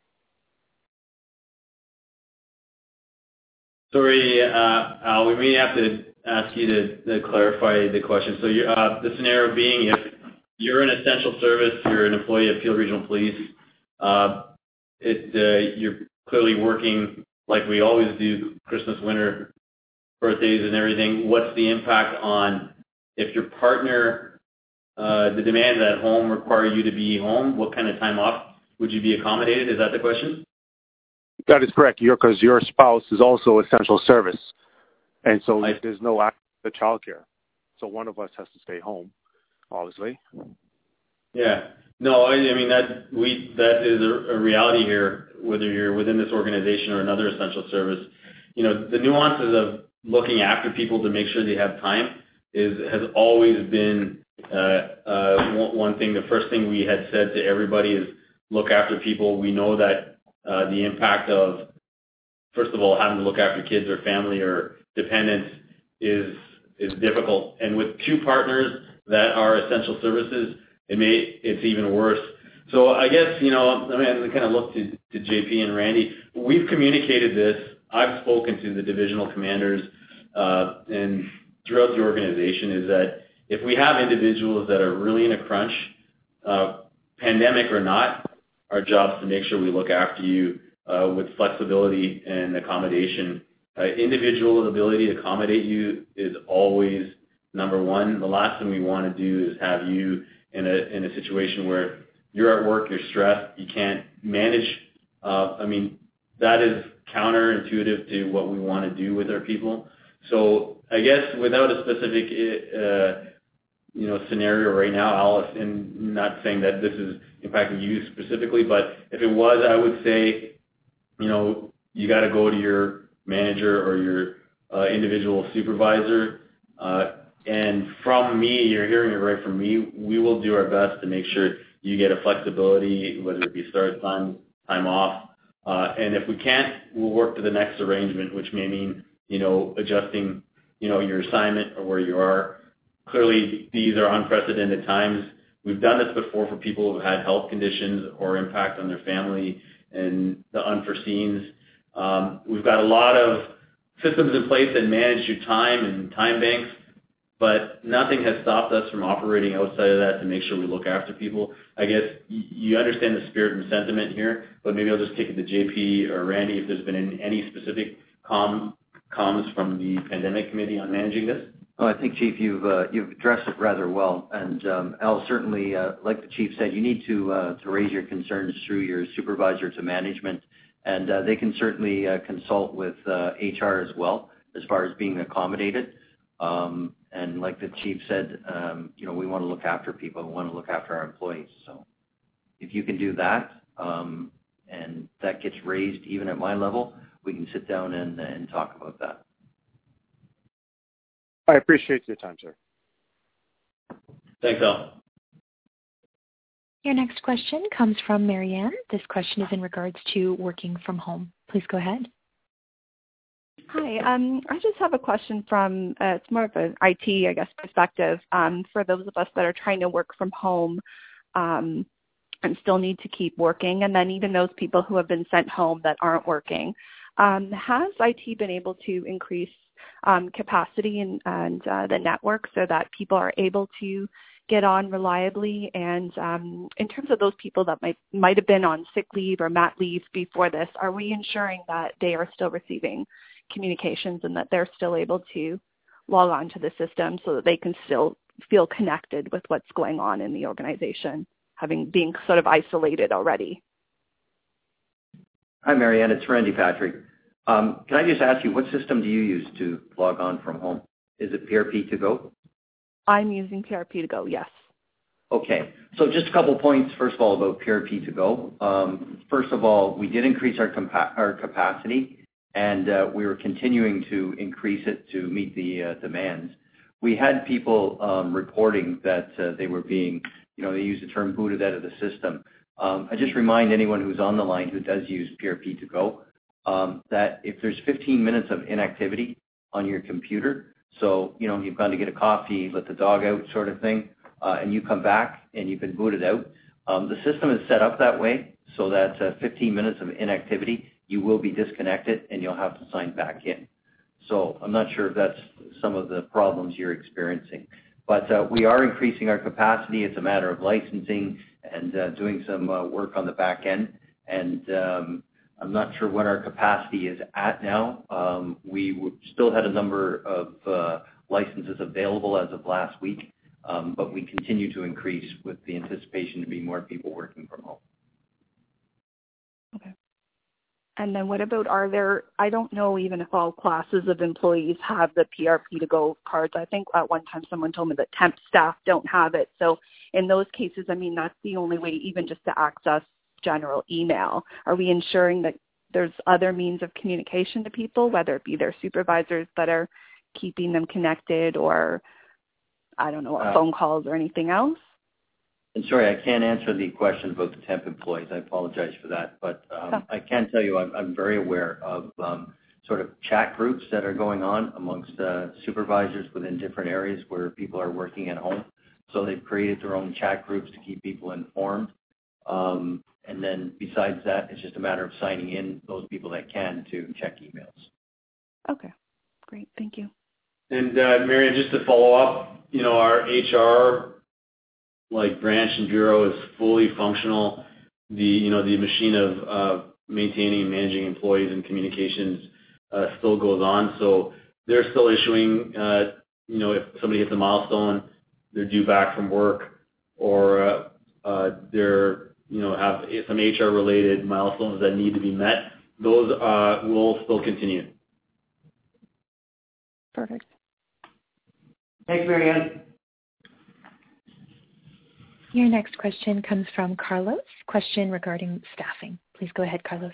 Sorry, Al, we may have to ask you to clarify the question. So the scenario being, if you're an essential service, you're an employee of Peel Regional Police, you're clearly working like we always do, Christmas, winter, birthdays and everything. What's the impact on if your partner, the demands at home require you to be home? What kind of time off would you be accommodated? Is that the question? That is correct. Because your spouse is also essential service, and so there's no access to childcare. So one of us has to stay home, obviously. Yeah. No, I mean that is a reality here, whether you're within this organization or another essential service. You know, the nuances of looking after people to make sure they have time has always been one thing. The first thing we had said to everybody is look after people. We know that the impact of, first of all, having to look after kids or family or dependents is difficult. And with two partners that are essential services, it's even worse. So I guess, I mean, kind of look to JP and Randy. We've communicated this. I've spoken to the divisional commanders and throughout the organization is that if we have individuals that are really in a crunch, pandemic or not, our job is to make sure we look after you with flexibility and accommodation. Individual ability to accommodate you is always number one. The last thing we want to do is have you in a situation where you're at work, you're stressed, you can't manage. I mean, that is counterintuitive to what we want to do with our people. So I guess without a specific scenario right now, Alice, and not saying that this is impacting you specifically, but if it was, I would say, you got to go to your manager or your individual supervisor. And from me, you're hearing it right from me, we will do our best to make sure you get a flexibility, whether it be start time off. And if we can't, we'll work to the next arrangement, which may mean, adjusting, your assignment or where you are. Clearly, these are unprecedented times. We've done this before for people who've had health conditions or impact on their family and the unforeseens. We've got a lot of systems in place that manage your time and time banks, but nothing has stopped us from operating outside of that to make sure we look after people. I guess you understand the spirit and sentiment here, but maybe I'll just kick it to JP or Randy if there's been any specific comms from the pandemic committee on managing this. Oh, I think, Chief, you've addressed it rather well. And Al, certainly, like the Chief said, you need to raise your concerns through your supervisor to management, and they can certainly consult with HR as well as far as being accommodated. And like the Chief said, we want to look after people. We want to look after our employees. So if you can do that, and that gets raised even at my level, we can sit down and talk about that. I appreciate your time, sir. Thanks, Al. Your next question comes from Marianne. This question is in regards to working from home. Please go ahead. Hi. I just have a question from, it's more of an IT, I guess, perspective for those of us that are trying to work from home and still need to keep working, and then even those people who have been sent home that aren't working. Has IT been able to increase capacity and the network so that people are able to get on reliably? And in terms of those people that might have been on sick leave or mat leave before this, are we ensuring that they are still receiving communications and that they're still able to log on to the system so that they can still feel connected with what's going on in the organization, being sort of isolated already? Hi, Marianne. It's Randy Patrick. Can I just ask you, what system do you use to log on from home? Is it PRP2Go? I'm using PRP2Go, yes. Okay. So just a couple points, first of all, about PRP2Go. First of all, we did increase our capacity, and we were continuing to increase it to meet the demands. We had people reporting that they were being, they use the term booted out of the system. I just remind anyone who's on the line who does use PRP2Go that if there's 15 minutes of inactivity on your computer, so, you've gone to get a coffee, let the dog out sort of thing, and you come back and you've been booted out, the system is set up that way so that 15 minutes of inactivity, you will be disconnected and you'll have to sign back in. So I'm not sure if that's some of the problems you're experiencing. But we are increasing our capacity. It's a matter of licensing and doing some work on the back end. And I'm not sure what our capacity is at now. We still had a number of licenses available as of last week, but we continue to increase with the anticipation to be more people working from home. Okay. And then what about, I don't know even if all classes of employees have the PRP2Go cards. I think at one time someone told me that temp staff don't have it. So in those cases, that's the only way even just to access general email. Are we ensuring that there's other means of communication to people, whether it be their supervisors that are keeping them connected or, I don't know, phone calls or anything else? And sorry, I can't answer the question about the temp employees. I apologize for that. But I can tell you I'm very aware of sort of chat groups that are going on amongst supervisors within different areas where people are working at home. So they've created their own chat groups to keep people informed. And then besides that, it's just a matter of signing in those people that can to check emails. Okay, great. Thank you. And Marianne, just to follow up, our HR branch and bureau is fully functional. The machine of maintaining and managing employees and communications still goes on. So they're still issuing, if somebody hits a milestone, they're due back from work, or they're have some HR related milestones that need to be met. Those will still continue. Perfect. Thanks, Marianne. Your next question comes from Carlos. Question regarding staffing. Please go ahead, Carlos.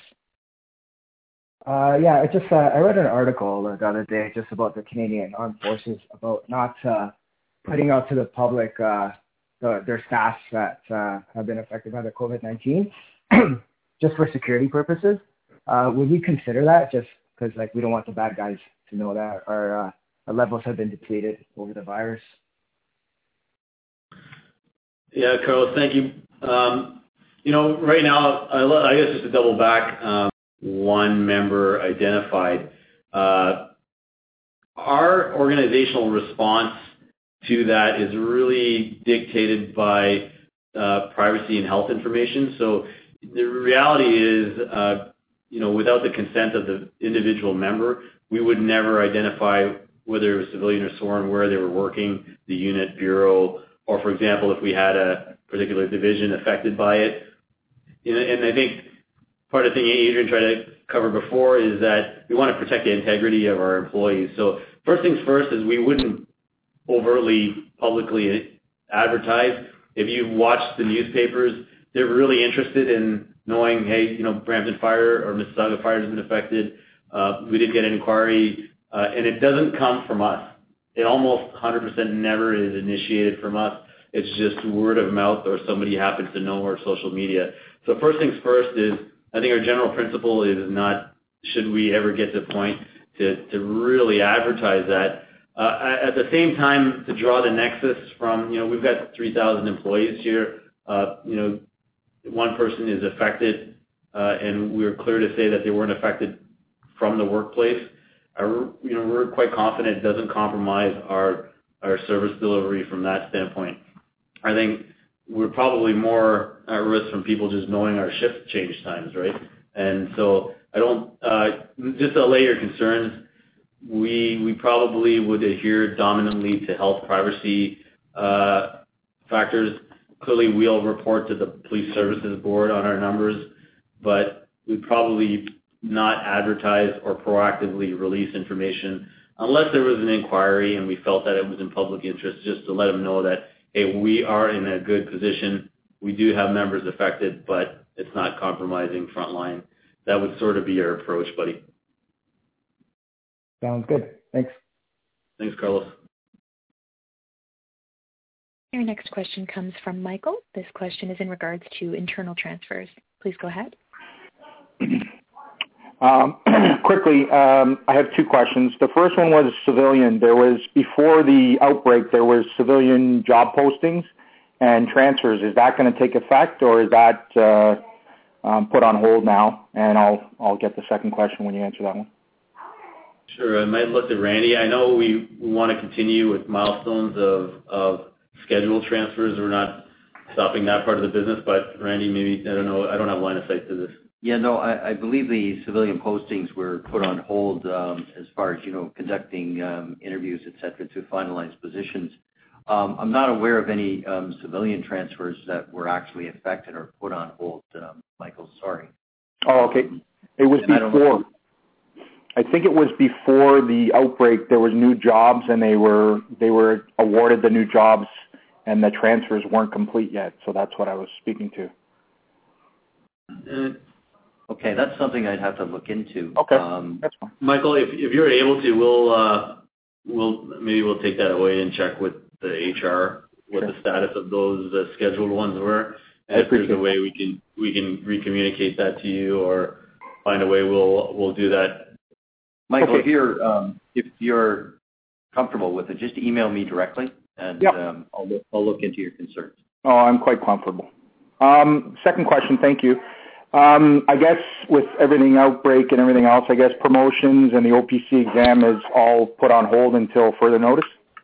I read an article the other day just about the Canadian Armed Forces about not putting out to the public their staff that have been affected by the COVID-19 just for security purposes. Would we consider that just because we don't want the bad guys to know that our levels have been depleted over the virus? Yeah, Carlos, thank you. Right now, I guess just to double back, one member identified. Our organizational response to that is really dictated by privacy and health information. So the reality is, without the consent of the individual member, we would never identify whether it was civilian or sworn, where they were working, the unit, bureau, or, for example, if we had a particular division affected by it. And I think part of the thing Adrian tried to cover before is that we want to protect the integrity of our employees. So first things first is we wouldn't overtly publicly advertise. If you watch the newspapers, they're really interested in knowing, hey, Brampton Fire or Mississauga Fire has been affected. We did get an inquiry, and it doesn't come from us. It almost 100% never is initiated from us. It's just word of mouth or somebody happens to know or social media. So first things first is, I think our general principle is not, should we ever get to the point to really advertise that. At the same time, to draw the nexus from, we've got 3,000 employees here. One person is affected, and we're clear to say that they weren't affected from the workplace. We're quite confident it doesn't compromise our service delivery from that standpoint. I think we're probably more at risk from people just knowing our shift change times, right? And so I don't, just to allay your concerns, we probably would adhere dominantly to health privacy factors. Clearly, we'll report to the Police Services Board on our numbers, but we'd probably not advertise or proactively release information unless there was an inquiry and we felt that it was in public interest, just to let them know that, hey, we are in a good position. We do have members affected, but it's not compromising frontline. That would sort of be our approach, buddy. Sounds good. Thanks. Thanks, Carlos. Your next question comes from Michael. This question is in regards to internal transfers. Please go ahead. Quickly, I have two questions. The first one was civilian. Before the outbreak, there was civilian job postings and transfers. Is that going to take effect, or is that put on hold now? And I'll get the second question when you answer that one. Sure. I might look at Randy. I know we want to continue with milestones of scheduled transfers. We're not stopping that part of the business, but Randy, maybe, I don't know, I don't have line of sight to this. Yeah, no, I believe the civilian postings were put on hold as far as, conducting interviews, et cetera, to finalize positions. I'm not aware of any civilian transfers that were actually affected or put on hold, Michael, sorry. Oh, okay. It was before. I think it was before the outbreak. There was new jobs, and they were awarded the new jobs, and the transfers weren't complete yet. So that's what I was speaking to. Okay, that's something I'd have to look into. Okay, that's fine. Michael, if you're able to, we'll take that away and check with the HR what the status of those scheduled ones were. And if there's a way we can recommunicate that to you or find a way, we'll do that. Michael, if you're comfortable with it, just email me directly, and I'll look into your concerns. Oh, I'm quite comfortable. Second question, thank you. I guess with everything outbreak and everything else, I guess promotions and the OPC exam is all put on hold until further notice?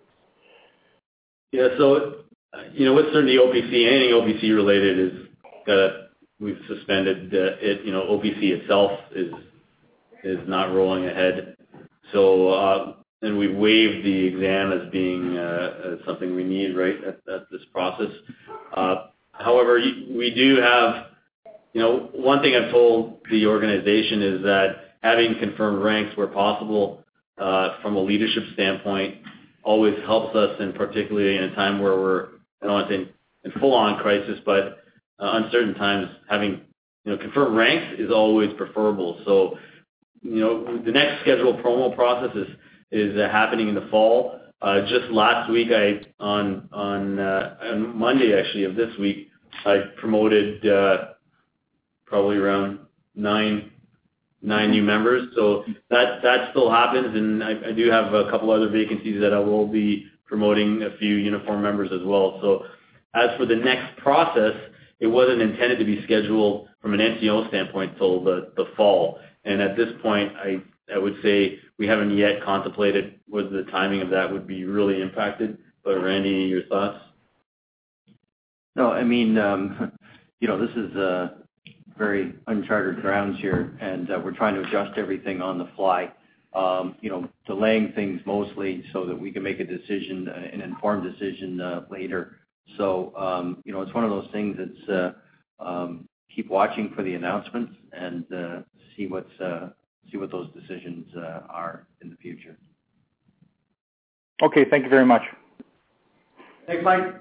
Yeah, so, with certainty OPC, anything OPC related is we've suspended it. OPC itself is not rolling ahead. So, and we've waived the exam as being something we need, right, at this process. However, we do have, one thing I've told the organization is that having confirmed ranks where possible from a leadership standpoint always helps us, and particularly in a time where we're, I don't want to say in full-on crisis, but uncertain times, having confirmed ranks is always preferable. So, the next scheduled promo process is happening in the fall. Just last week, on Monday actually of this week, I promoted probably around nine new members. So that still happens, and I do have a couple other vacancies that I will be promoting a few uniform members as well. So as for the next process, it wasn't intended to be scheduled from an NCO standpoint till the fall. And at this point, I would say we haven't yet contemplated whether the timing of that would be really impacted. But Randy, your thoughts? No, I mean, this is very uncharted grounds here, and we're trying to adjust everything on the fly. Delaying things mostly so that we can make a decision, an informed decision later. So, it's one of those things that's keep watching for the announcements and see what those decisions are in the future. Okay, thank you very much. Thanks, Mike.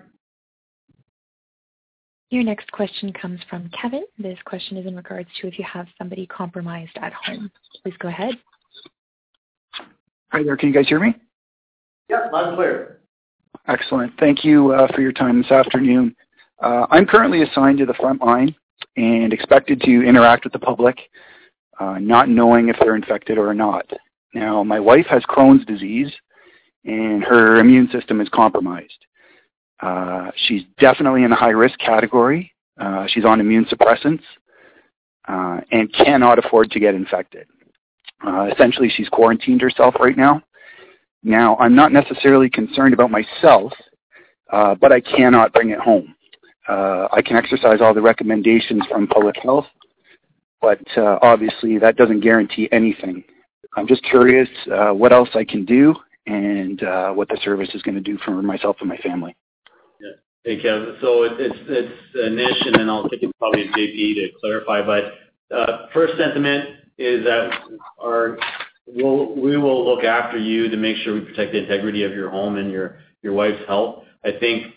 Your next question comes from Kevin. This question is in regards to if you have somebody compromised at home. Please go ahead. Hi there, can you guys hear me? Yeah, loud and clear. Excellent. Thank you for your time this afternoon. I'm currently assigned to the front line and expected to interact with the public, not knowing if they're infected or not. Now, my wife has Crohn's disease, and her immune system is compromised. She's definitely in a high-risk category. She's on immune suppressants and cannot afford to get infected. Essentially, she's quarantined herself right now. Now, I'm not necessarily concerned about myself, but I cannot bring it home. I can exercise all the recommendations from public health, but obviously that doesn't guarantee anything. I'm just curious what else I can do and what the service is going to do for myself and my family. Yeah. Hey, Kev. So it's Nish, and then I'll take it probably to JP to clarify. But first sentiment is that we will look after you to make sure we protect the integrity of your home and your wife's health. I think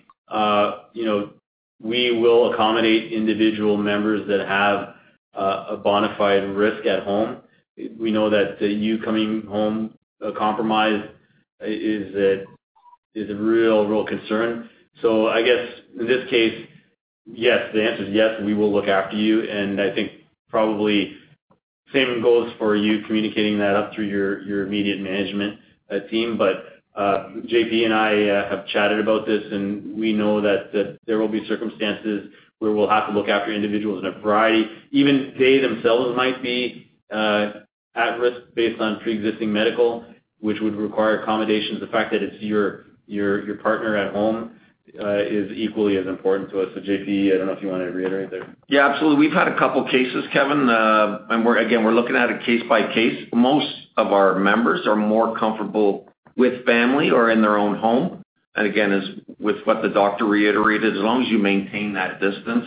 we will accommodate individual members that have a bona fide risk at home. We know that you coming home compromised is a real concern. So I guess in this case, yes, the answer is yes, we will look after you. And I think probably same goes for you communicating that up through your immediate management team. But JP and I have chatted about this, and we know that there will be circumstances where we'll have to look after individuals in a variety. Even they themselves might be at risk based on pre-existing medical, which would require accommodations. The fact that it's your partner at home is equally as important to us. So JP, I don't know if you want to reiterate there. Yeah, absolutely. We've had a couple cases, Kevin, and we're looking at it case by case. Most of our members are more comfortable with family or in their own home. And again, as with what the doctor reiterated, as long as you maintain that distance,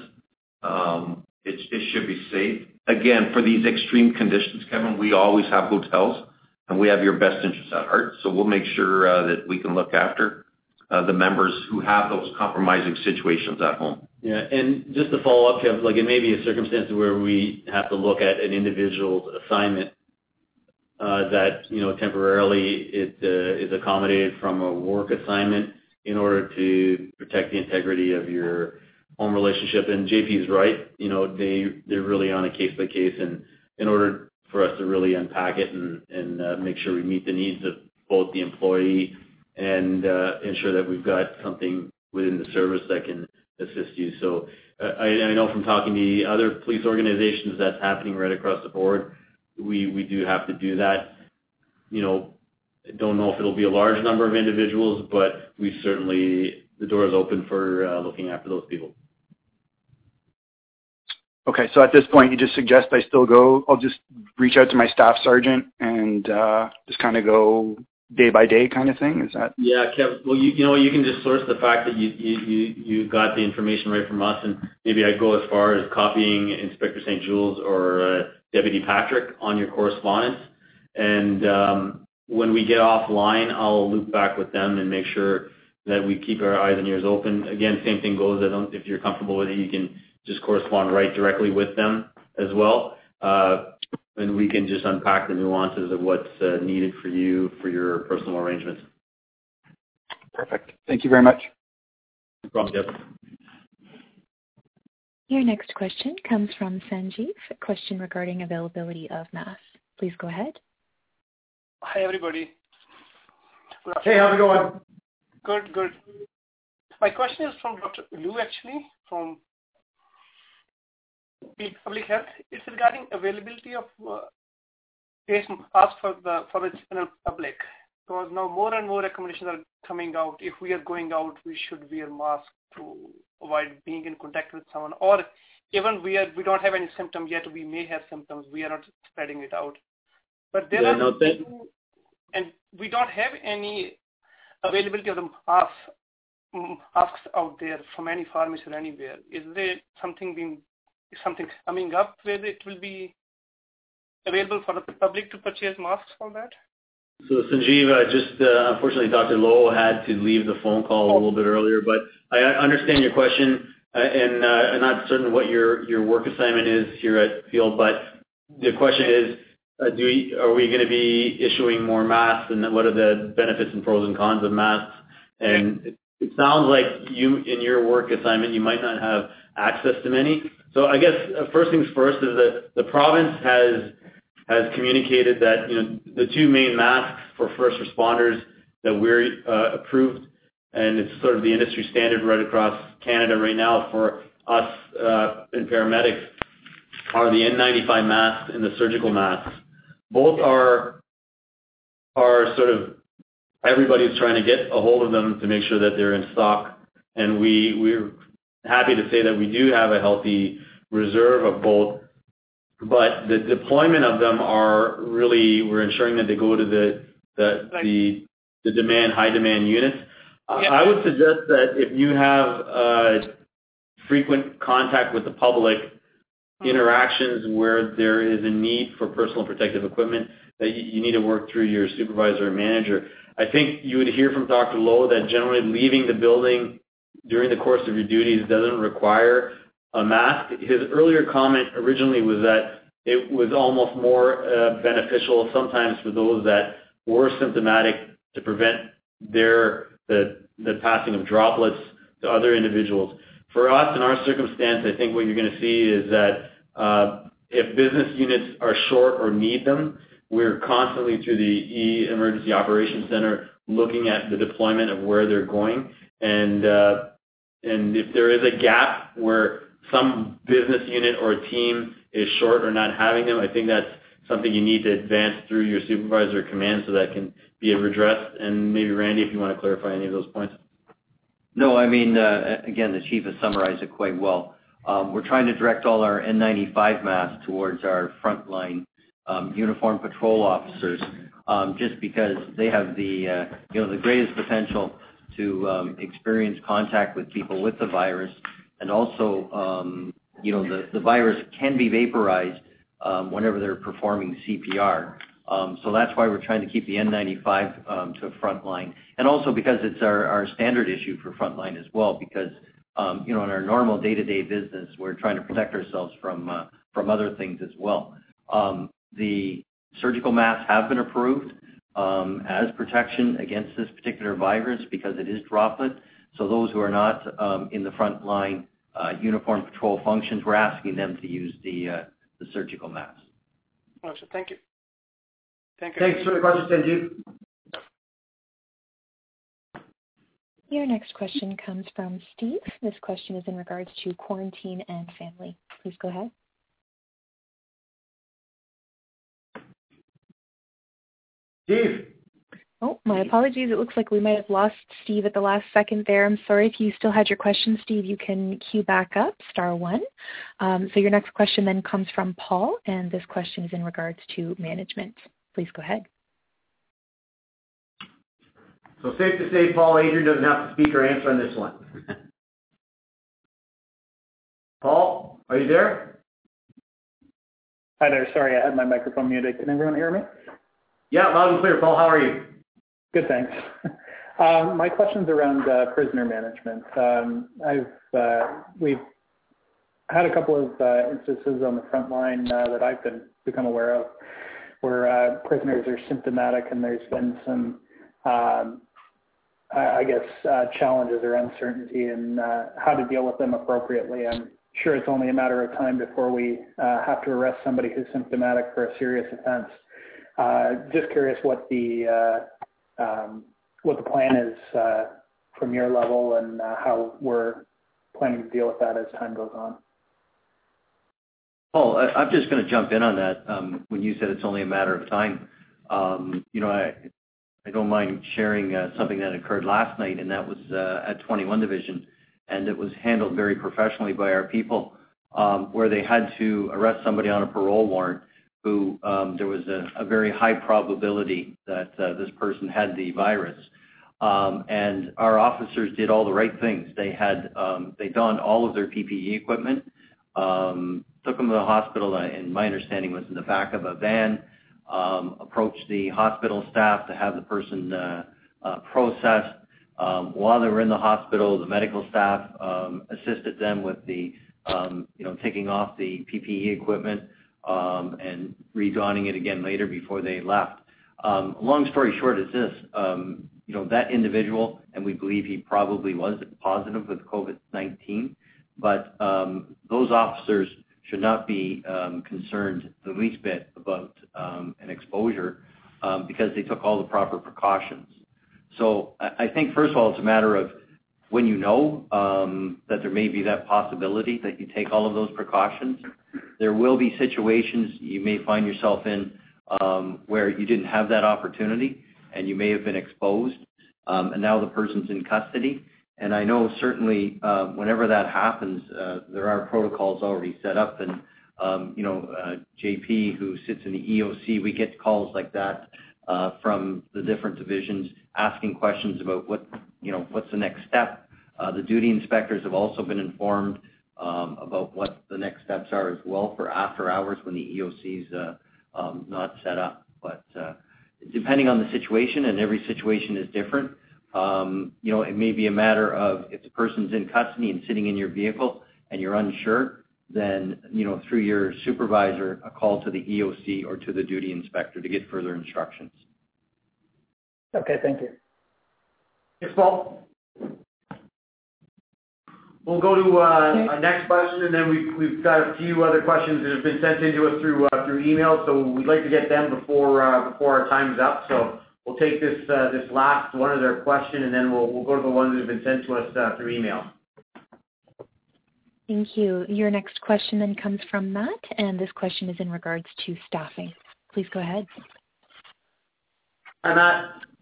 it should be safe. Again, for these extreme conditions, Kevin, we always have hotels, and we have your best interests at heart. So we'll make sure that we can look after the members who have those compromising situations at home. Yeah, and just to follow up, Kev, like it may be a circumstance where we have to look at an individual's assignment that temporarily it is accommodated from a work assignment in order to protect the integrity of your home relationship. And JP's right, they're really on a case by case, and in order for us to really unpack it and make sure we meet the needs of both the employee and ensure that we've got something within the service that can assist you. So I know from talking to the other police organizations that's happening right across the board. We do have to do that. Don't know if it'll be a large number of individuals, but the door is open for looking after those people. Okay, so at this point, you just suggest I still go. I'll just reach out to my staff sergeant and just kind of go day by day kind of thing. Is that? Yeah, Kev. Well, you can just source the fact that you got the information right from us, and maybe I go as far as copying Inspector St. Jules or Deputy Patrick on your correspondence. And when we get offline, I'll loop back with them and make sure that we keep our eyes and ears open. Again, same thing goes. If you're comfortable with it, you can just correspond right directly with them as well. And we can just unpack the nuances of what's needed for you for your personal arrangements. Perfect. Thank you very much. No problem, Jeff. Your next question comes from Sanjeev, a question regarding availability of masks. Please go ahead. Hi, everybody. Hey, how's it going? Good. My question is from Dr. Lou, actually, from Public Health. It's regarding availability of face masks for the general public. Because now more and more recommendations are coming out. If we are going out, we should wear masks to avoid being in contact with someone. Or even we don't have any symptom yet, we may have symptoms. We are not spreading it out. But there and we don't have any availability of the masks out there from any pharmacy or anywhere. Is there something coming up where it will be available for the public to purchase masks for that? So Sanjeev, unfortunately, Dr. Lowe had to leave the phone call a little bit earlier, but I understand your question, and I'm not certain what your work assignment is here at Field, but the question is, are we going to be issuing more masks, and what are the benefits and pros and cons of masks? And it sounds like you, in your work assignment, you might not have access to many. So I guess first things first is that the province has communicated that the two main masks for first responders that we're approved, and it's sort of the industry standard right across Canada right now for us in paramedics, are the N95 masks and the surgical masks. Both are sort of, everybody's trying to get a hold of them to make sure that they're in stock, and we're happy to say that we do have a healthy reserve of both, but the deployment of them are really, we're ensuring that they go to the high demand units. I would suggest that if you have frequent contact with the public, interactions where there is a need for personal protective equipment, that you need to work through your supervisor or manager. I think you would hear from Dr. Lowe that generally leaving the building during the course of your duties doesn't require a mask. His earlier comment originally was that it was almost more beneficial sometimes for those that were symptomatic to prevent the passing of droplets to other individuals. For us, in our circumstance, I think what you're going to see is that if business units are short or need them, we're constantly through the Emergency Operations Center looking at the deployment of where they're going. And if there is a gap where some business unit or a team is short or not having them, I think that's something you need to advance through your supervisor or command so that can be addressed. And maybe Randy, if you want to clarify any of those points. No, I mean, again, the chief has summarized it quite well. We're trying to direct all our N95 masks towards our frontline uniformed patrol officers, just because they have the greatest potential to experience contact with people with the virus, and also, the virus can be vaporized whenever they're performing CPR. So that's why we're trying to keep the N95 to frontline, and also because it's our standard issue for frontline as well. Because in our normal day-to-day business, we're trying to protect ourselves from other things as well. The surgical masks have been approved as protection against this particular virus because it is droplet. So those who are not in the frontline uniform patrol functions, we're asking them to use the surgical masks. Okay, thank you. Thanks for the question, Sanjeev. Your next question comes from Steve. This question is in regards to quarantine and family. Please go ahead. Steve. Oh, my apologies. It looks like we might have lost Steve at the last second there. I'm sorry. If you still had your question, Steve, you can queue back up, *1. So your next question then comes from Paul, and this question is in regards to management. Please go ahead. So safe to say, Paul, Adrian doesn't have to speak or answer on this one. Paul, are you there? Hi there. Sorry, I had my microphone muted. Can everyone hear me? Yeah, loud and clear. Paul, how are you? Good, thanks. My question's around prisoner management. We've had a couple of instances on the front line that I've become aware of where prisoners are symptomatic, and there's been some, challenges or uncertainty in how to deal with them appropriately. I'm sure it's only a matter of time before we have to arrest somebody who's symptomatic for a serious offense. Just curious what the plan is from your level and how we're planning to deal with that as time goes on. Paul, I'm just going to jump in on that. When you said it's only a matter of time, I don't mind sharing something that occurred last night, and that was at 21 Division, and it was handled very professionally by our people, where they had to arrest somebody on a parole warrant who there was a very high probability that this person had the virus. And our officers did all the right things. They donned all of their PPE equipment, took them to the hospital, and my understanding was in the back of a van, approached the hospital staff to have the person processed. While they were in the hospital, the medical staff assisted them with the, taking off the PPE equipment and redonning it again later before they left. Long story short is this. that individual, and we believe he probably was positive with COVID-19, but those officers should not be concerned the least bit about an exposure because they took all the proper precautions. So I think, first of all, it's a matter of when you know that there may be that possibility that you take all of those precautions. There will be situations you may find yourself in where you didn't have that opportunity and you may have been exposed, and now the person's in custody. And I know certainly whenever that happens, there are protocols already set up. And, JP, who sits in the EOC, we get calls like that from the different divisions asking questions about what's the next step. The duty inspectors have also been informed about what the next steps are as well for after hours when the EOC's not set up. But depending on the situation, and every situation is different, it may be a matter of if the person's in custody and sitting in your vehicle and you're unsure, then, through your supervisor, a call to the EOC or to the duty inspector to get further instructions. Okay, thank you. Thanks, Paul. We'll go to our next question, and then we've got a few other questions that have been sent in to us through email, so we'd like to get them before our time's up. So we'll take this last one of their question, and then we'll go to the ones that have been sent to us through email. Thank you. Your next question then comes from Matt, and this question is in regards to staffing. Please go ahead. Hi, Matt.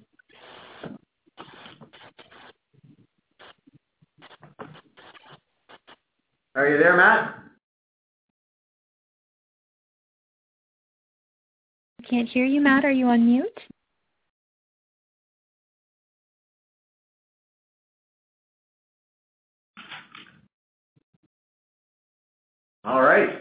Are you there, Matt? I can't hear you, Matt. Are you on mute? All right.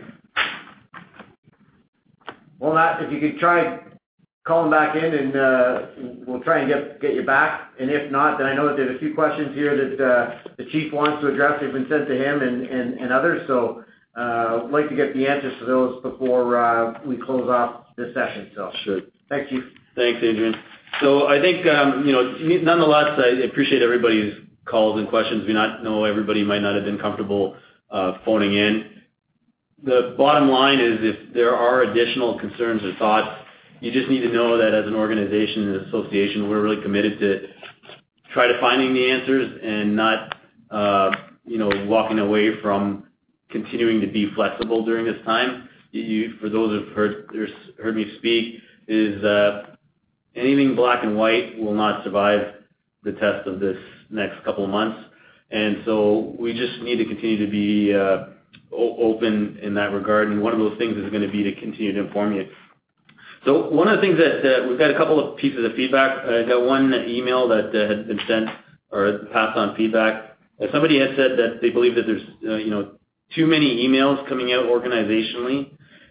Well, Matt, if you could try calling back in, and we'll try and get you back. And if not, then I know that there's a few questions here that the chief wants to address. They've been sent to him and others. So I'd like to get the answers to those before we close off this session. So sure. Thanks, Chief. Thanks, Adrian. So I think, nonetheless, I appreciate everybody's calls and questions. We know everybody might not have been comfortable phoning in. The bottom line is if there are additional concerns or thoughts, you just need to know that as an organization and association, we're really committed to try to finding the answers and not, walking away from continuing to be flexible during this time. For those who've heard me speak, is anything black and white will not survive the test of this next couple of months. And so we just need to continue to be open in that regard. And one of those things is going to be to continue to inform you. So one of the things that we've got a couple of pieces of feedback. I got one email that had been sent or passed on feedback. Somebody had said that they believe that there's too many emails coming out organizationally.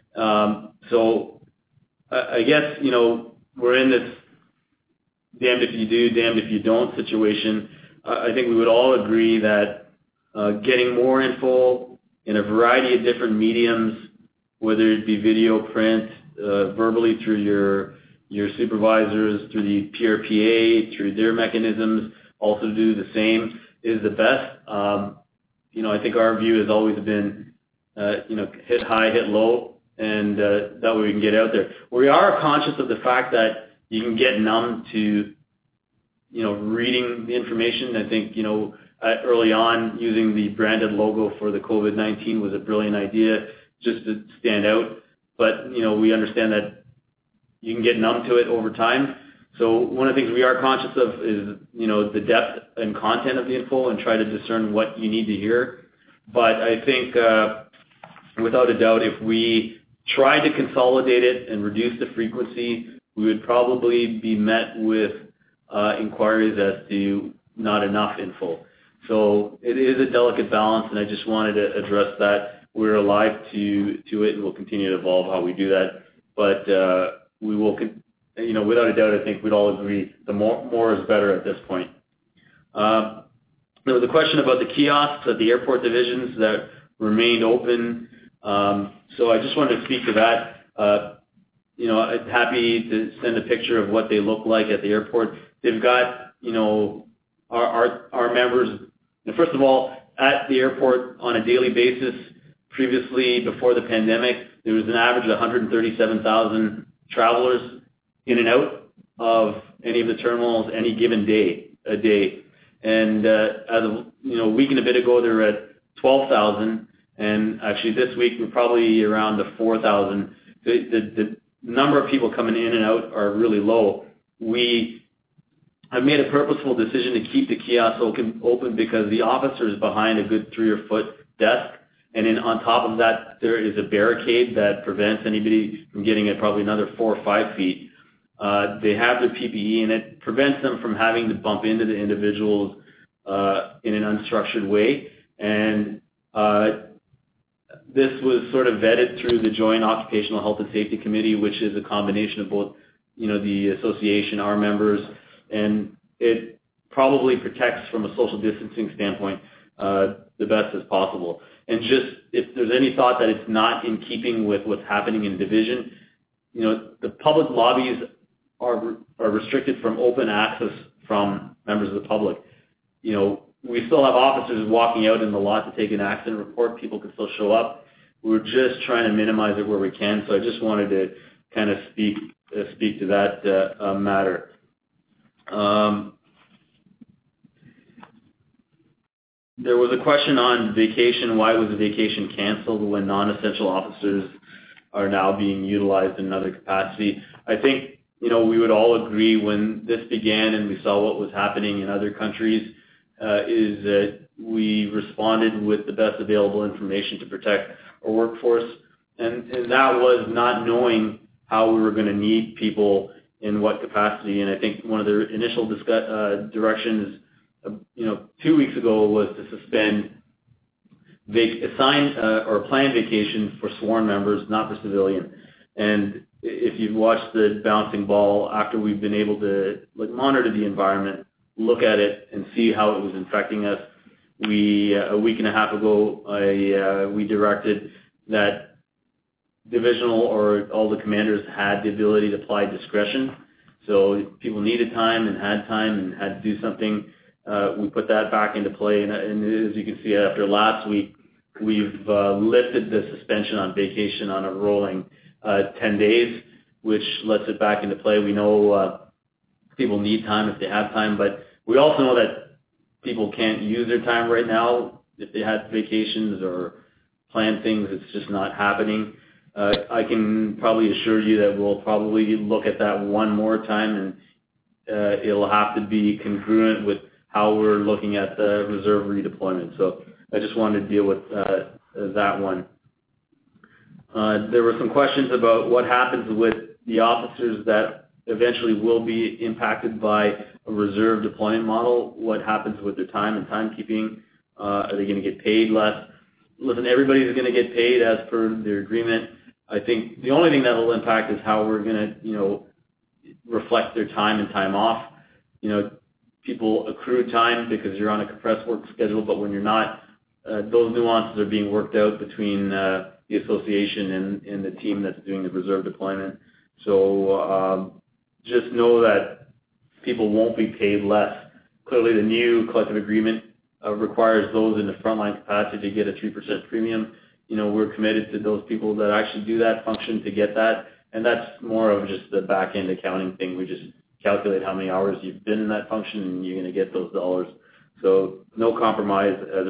So I guess we're in this damned if you do, damned if you don't situation. I think we would all agree that getting more info in a variety of different mediums, whether it be video, print, verbally through your supervisors, through the PRPA, through their mechanisms, also do the same, is the best. I think our view has always been, hit high, hit low, and that way we can get out there. We are conscious of the fact that you can get numb to, reading the information. I think, early on, using the branded logo for the COVID-19 was a brilliant idea just to stand out. But, we understand that you can get numb to it over time. So one of the things we are conscious of is, the depth and content of the info and try to discern what you need to hear. But I think, without a doubt, if we tried to consolidate it and reduce the frequency, we would probably be met with inquiries as to not enough info. So it is a delicate balance, and I just wanted to address that. We're alive to it, and we'll continue to evolve how we do that. But we will, without a doubt, I think we'd all agree the more is better at this point. There was a question about the kiosks at the airport divisions that remained open. So I just wanted to speak to that. I'm happy to send a picture of what they look like at the airport. They've got, our members. First of all, at the airport on a daily basis, previously before the pandemic, there was an average of 137,000 travelers in and out of any of the terminals any given day. And as of a week and a bit ago, they were at 12,000, and actually this week we're probably around the 4,000. The number of people coming in and out are really low. We have made a purposeful decision to keep the kiosks open because the officer is behind a good 3 or 4 foot desk, and then on top of that there is a barricade that prevents anybody from getting it probably another 4 or 5 feet. They have their PPE, and it prevents them from having to bump into the individuals in an unstructured way. And this was sort of vetted through the Joint Occupational Health and Safety Committee, which is a combination of both, the association, our members, and it probably protects from a social distancing standpoint the best as possible. And just if there's any thought that it's not in keeping with what's happening in division, the public lobbies are restricted from open access from members of the public. We still have officers walking out in the lot to take an accident report. People can still show up. We're just trying to minimize it where we can. So I just wanted to kind of speak to that matter. There was a question on vacation. Why was the vacation canceled when non-essential officers are now being utilized in another capacity? I think, we would all agree when this began and we saw what was happening in other countries, is that we responded with the best available information to protect our workforce. And that was not knowing how we were going to need people in what capacity. And I think one of the initial directions, 2 weeks ago was to suspend assigned or planned vacation for sworn members, not for civilian. And if you've watched the bouncing ball, after we've been able to monitor the environment, look at it and see how it was infecting us, a week and a half ago, we directed that divisional or all the commanders had the ability to apply discretion. So if people needed time and had to do something, we put that back into play. And as you can see, after last week, we've lifted the suspension on vacation on a rolling 10 days, which lets it back into play. We know people need time if they have time, but we also know that people can't use their time right now if they had vacations or planned things. It's just not happening. I can probably assure you that we'll probably look at that one more time, and it'll have to be congruent with how we're looking at the reserve redeployment. So I just wanted to deal with that one. There were some questions about what happens with the officers that eventually will be impacted by a reserve deployment model. What happens with their time and timekeeping? Are they going to get paid less? Listen, everybody's going to get paid as per their agreement. I think the only thing that will impact is how we're going to, reflect their time and time off. People accrue time because you're on a compressed work schedule, but when you're not, those nuances are being worked out between the association and the team that's doing the reserve deployment. So just know that people won't be paid less. Clearly, the new collective agreement requires those in the frontline capacity to get a 3% premium. We're committed to those people that actually do that function to get that, and that's more of just the back-end accounting thing. We just calculate how many hours you've been in that function, and you're going to get those dollars. So no compromise as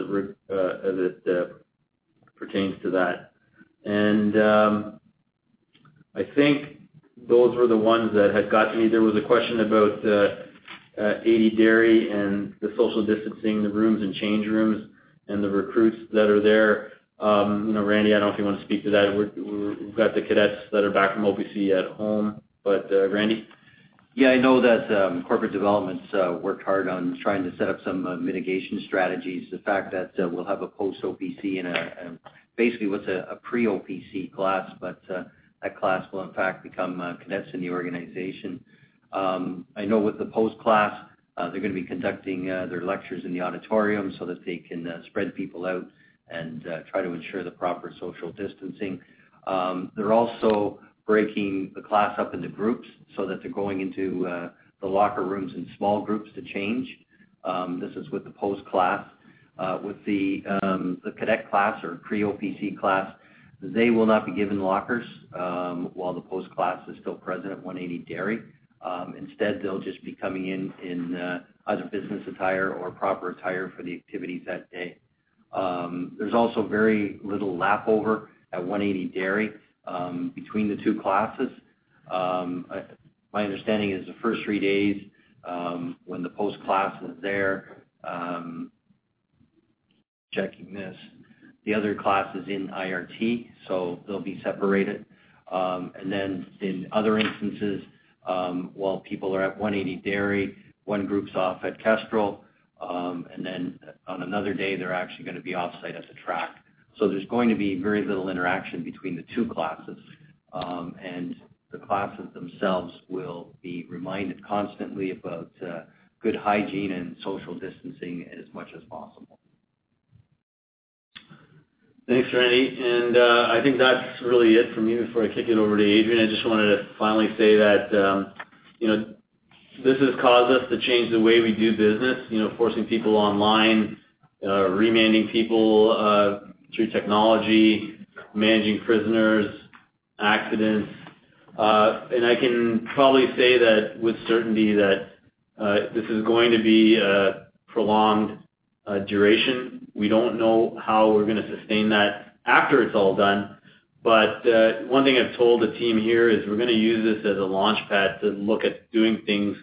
it pertains to that. And I think those were the ones that had got to me. There was a question about 80 Dairy and the social distancing, the rooms and change rooms, and the recruits that are there. Randy, I don't know if you want to speak to that. We've got the cadets that are back from OPC at home, but Randy? Yeah, I know that corporate development's worked hard on trying to set up some mitigation strategies. The fact that we'll have a post-OPC and basically what's a pre-OPC class, but that class will in fact become cadets in the organization. I know with the post-class, they're going to be conducting their lectures in the auditorium so that they can spread people out and try to ensure the proper social distancing. They're also breaking the class up into groups so that they're going into the locker rooms in small groups to change. This is with the post class. With the cadet class or pre-OPC class, they will not be given lockers while the post class is still present at 180 Dairy. Instead, they'll just be coming in either business attire or proper attire for the activities that day. There's also very little lap over at 180 Dairy between the two classes. My understanding is the first 3 days when the post class is there, checking this, the other class is in IRT, so they'll be separated. And then in other instances, while people are at 180 Dairy, one group's off at Kestrel, and then on another day they're actually going to be off-site at the track. So there's going to be very little interaction between the two classes, and the classes themselves will be reminded constantly about good hygiene and social distancing as much as possible. Thanks, Randy. And I think that's really it for me before I kick it over to Adrian. I just wanted to finally say that, this has caused us to change the way we do business, forcing people online, remanding people through technology, managing prisoners, accidents. And I can probably say that with certainty that this is going to be a prolonged duration. We don't know how we're going to sustain that after it's all done. But one thing I've told the team here is we're going to use this as a launch pad to look at doing things,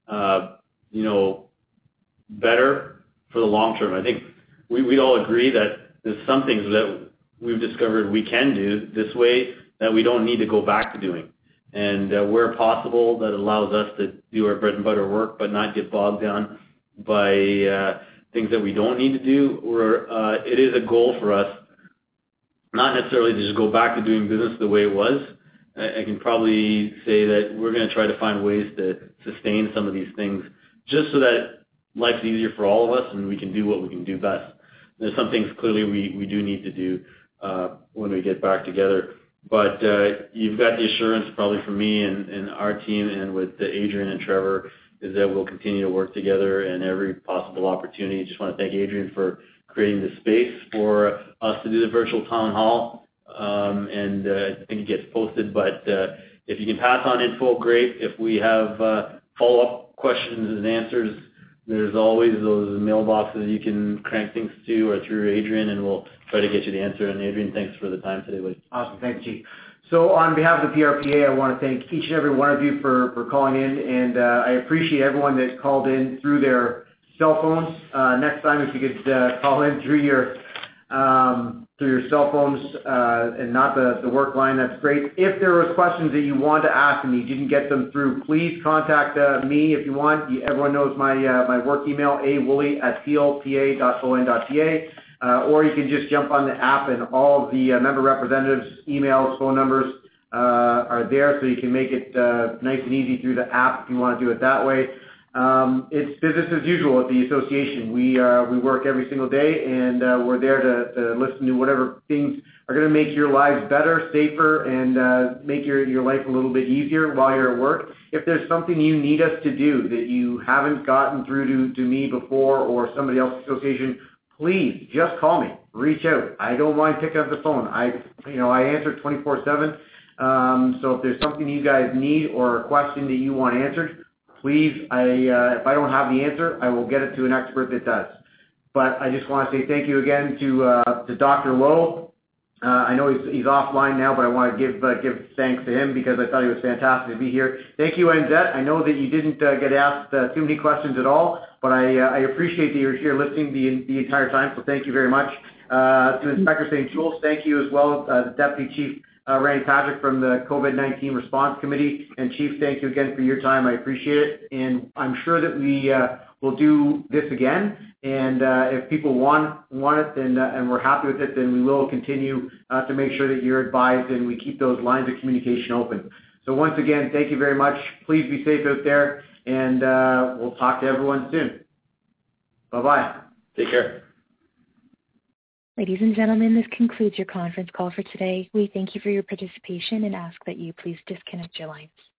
better for the long term. I think we'd all agree that there's some things that we've discovered we can do this way that we don't need to go back to doing. And where possible, that allows us to do our bread and butter work, but not get bogged down by things that we don't need to do. It is a goal for us, not necessarily to just go back to doing business the way it was. I can probably say that we're going to try to find ways to sustain some of these things just so that life's easier for all of us and we can do what we can do best. There's some things clearly we do need to do when we get back together. But you've got the assurance probably from me and our team and with Adrian and Trevor is that we'll continue to work together in every possible opportunity. Just want to thank Adrian for creating the space for us to do the virtual town hall. And I think it gets posted, but if you can pass on info, great. If we have follow-up questions and answers, there's always those mailboxes you can crank things to or through Adrian, and we'll try to get you the answer. And Adrian, thanks for the time today, buddy. Awesome. Thanks, Chief. So on behalf of the PRPA, I want to thank each and every one of you for calling in, and I appreciate everyone that called in through their cell phones. Next time, if you could call in through your cell phones and not the work line, that's great. If there was questions that you want to ask and you didn't get them through, please contact me if you want. Everyone knows my work email, awoolley@plpa.on.ca. Or you can just jump on the app and all of the member representatives' emails, phone numbers are there, so you can make it nice and easy through the app if you want to do it that way. It's business as usual at the association. We work every single day, and we're there to listen to whatever things are going to make your lives better, safer, and make your life a little bit easier while you're at work. If there's something you need us to do that you haven't gotten through to me before or somebody else in the association, please just call me. Reach out. I don't mind picking up the phone. I answer 24/7. So if there's something you guys need or a question that you want answered, please, if I don't have the answer, I will get it to an expert that does. But I just want to say thank you again to Dr. Lowe. I know he's offline now, but I want to give thanks to him because I thought he was fantastic to be here. Thank you, Anzette. I know that you didn't get asked too many questions at all, but I appreciate that you're here listening the entire time, so thank you very much. To Inspector St. Jules, thank you as well, the Deputy Chief Randy Patrick from the COVID-19 Response Committee. And Chief, thank you again for your time. I appreciate it. And I'm sure that we will do this again. And if people want it and we're happy with it, then we will continue to make sure that you're advised and we keep those lines of communication open. So once again, thank you very much. Please be safe out there, and we'll talk to everyone soon. Bye-bye. Take care. Ladies and gentlemen, this concludes your conference call for today. We thank you for your participation and ask that you please disconnect your lines.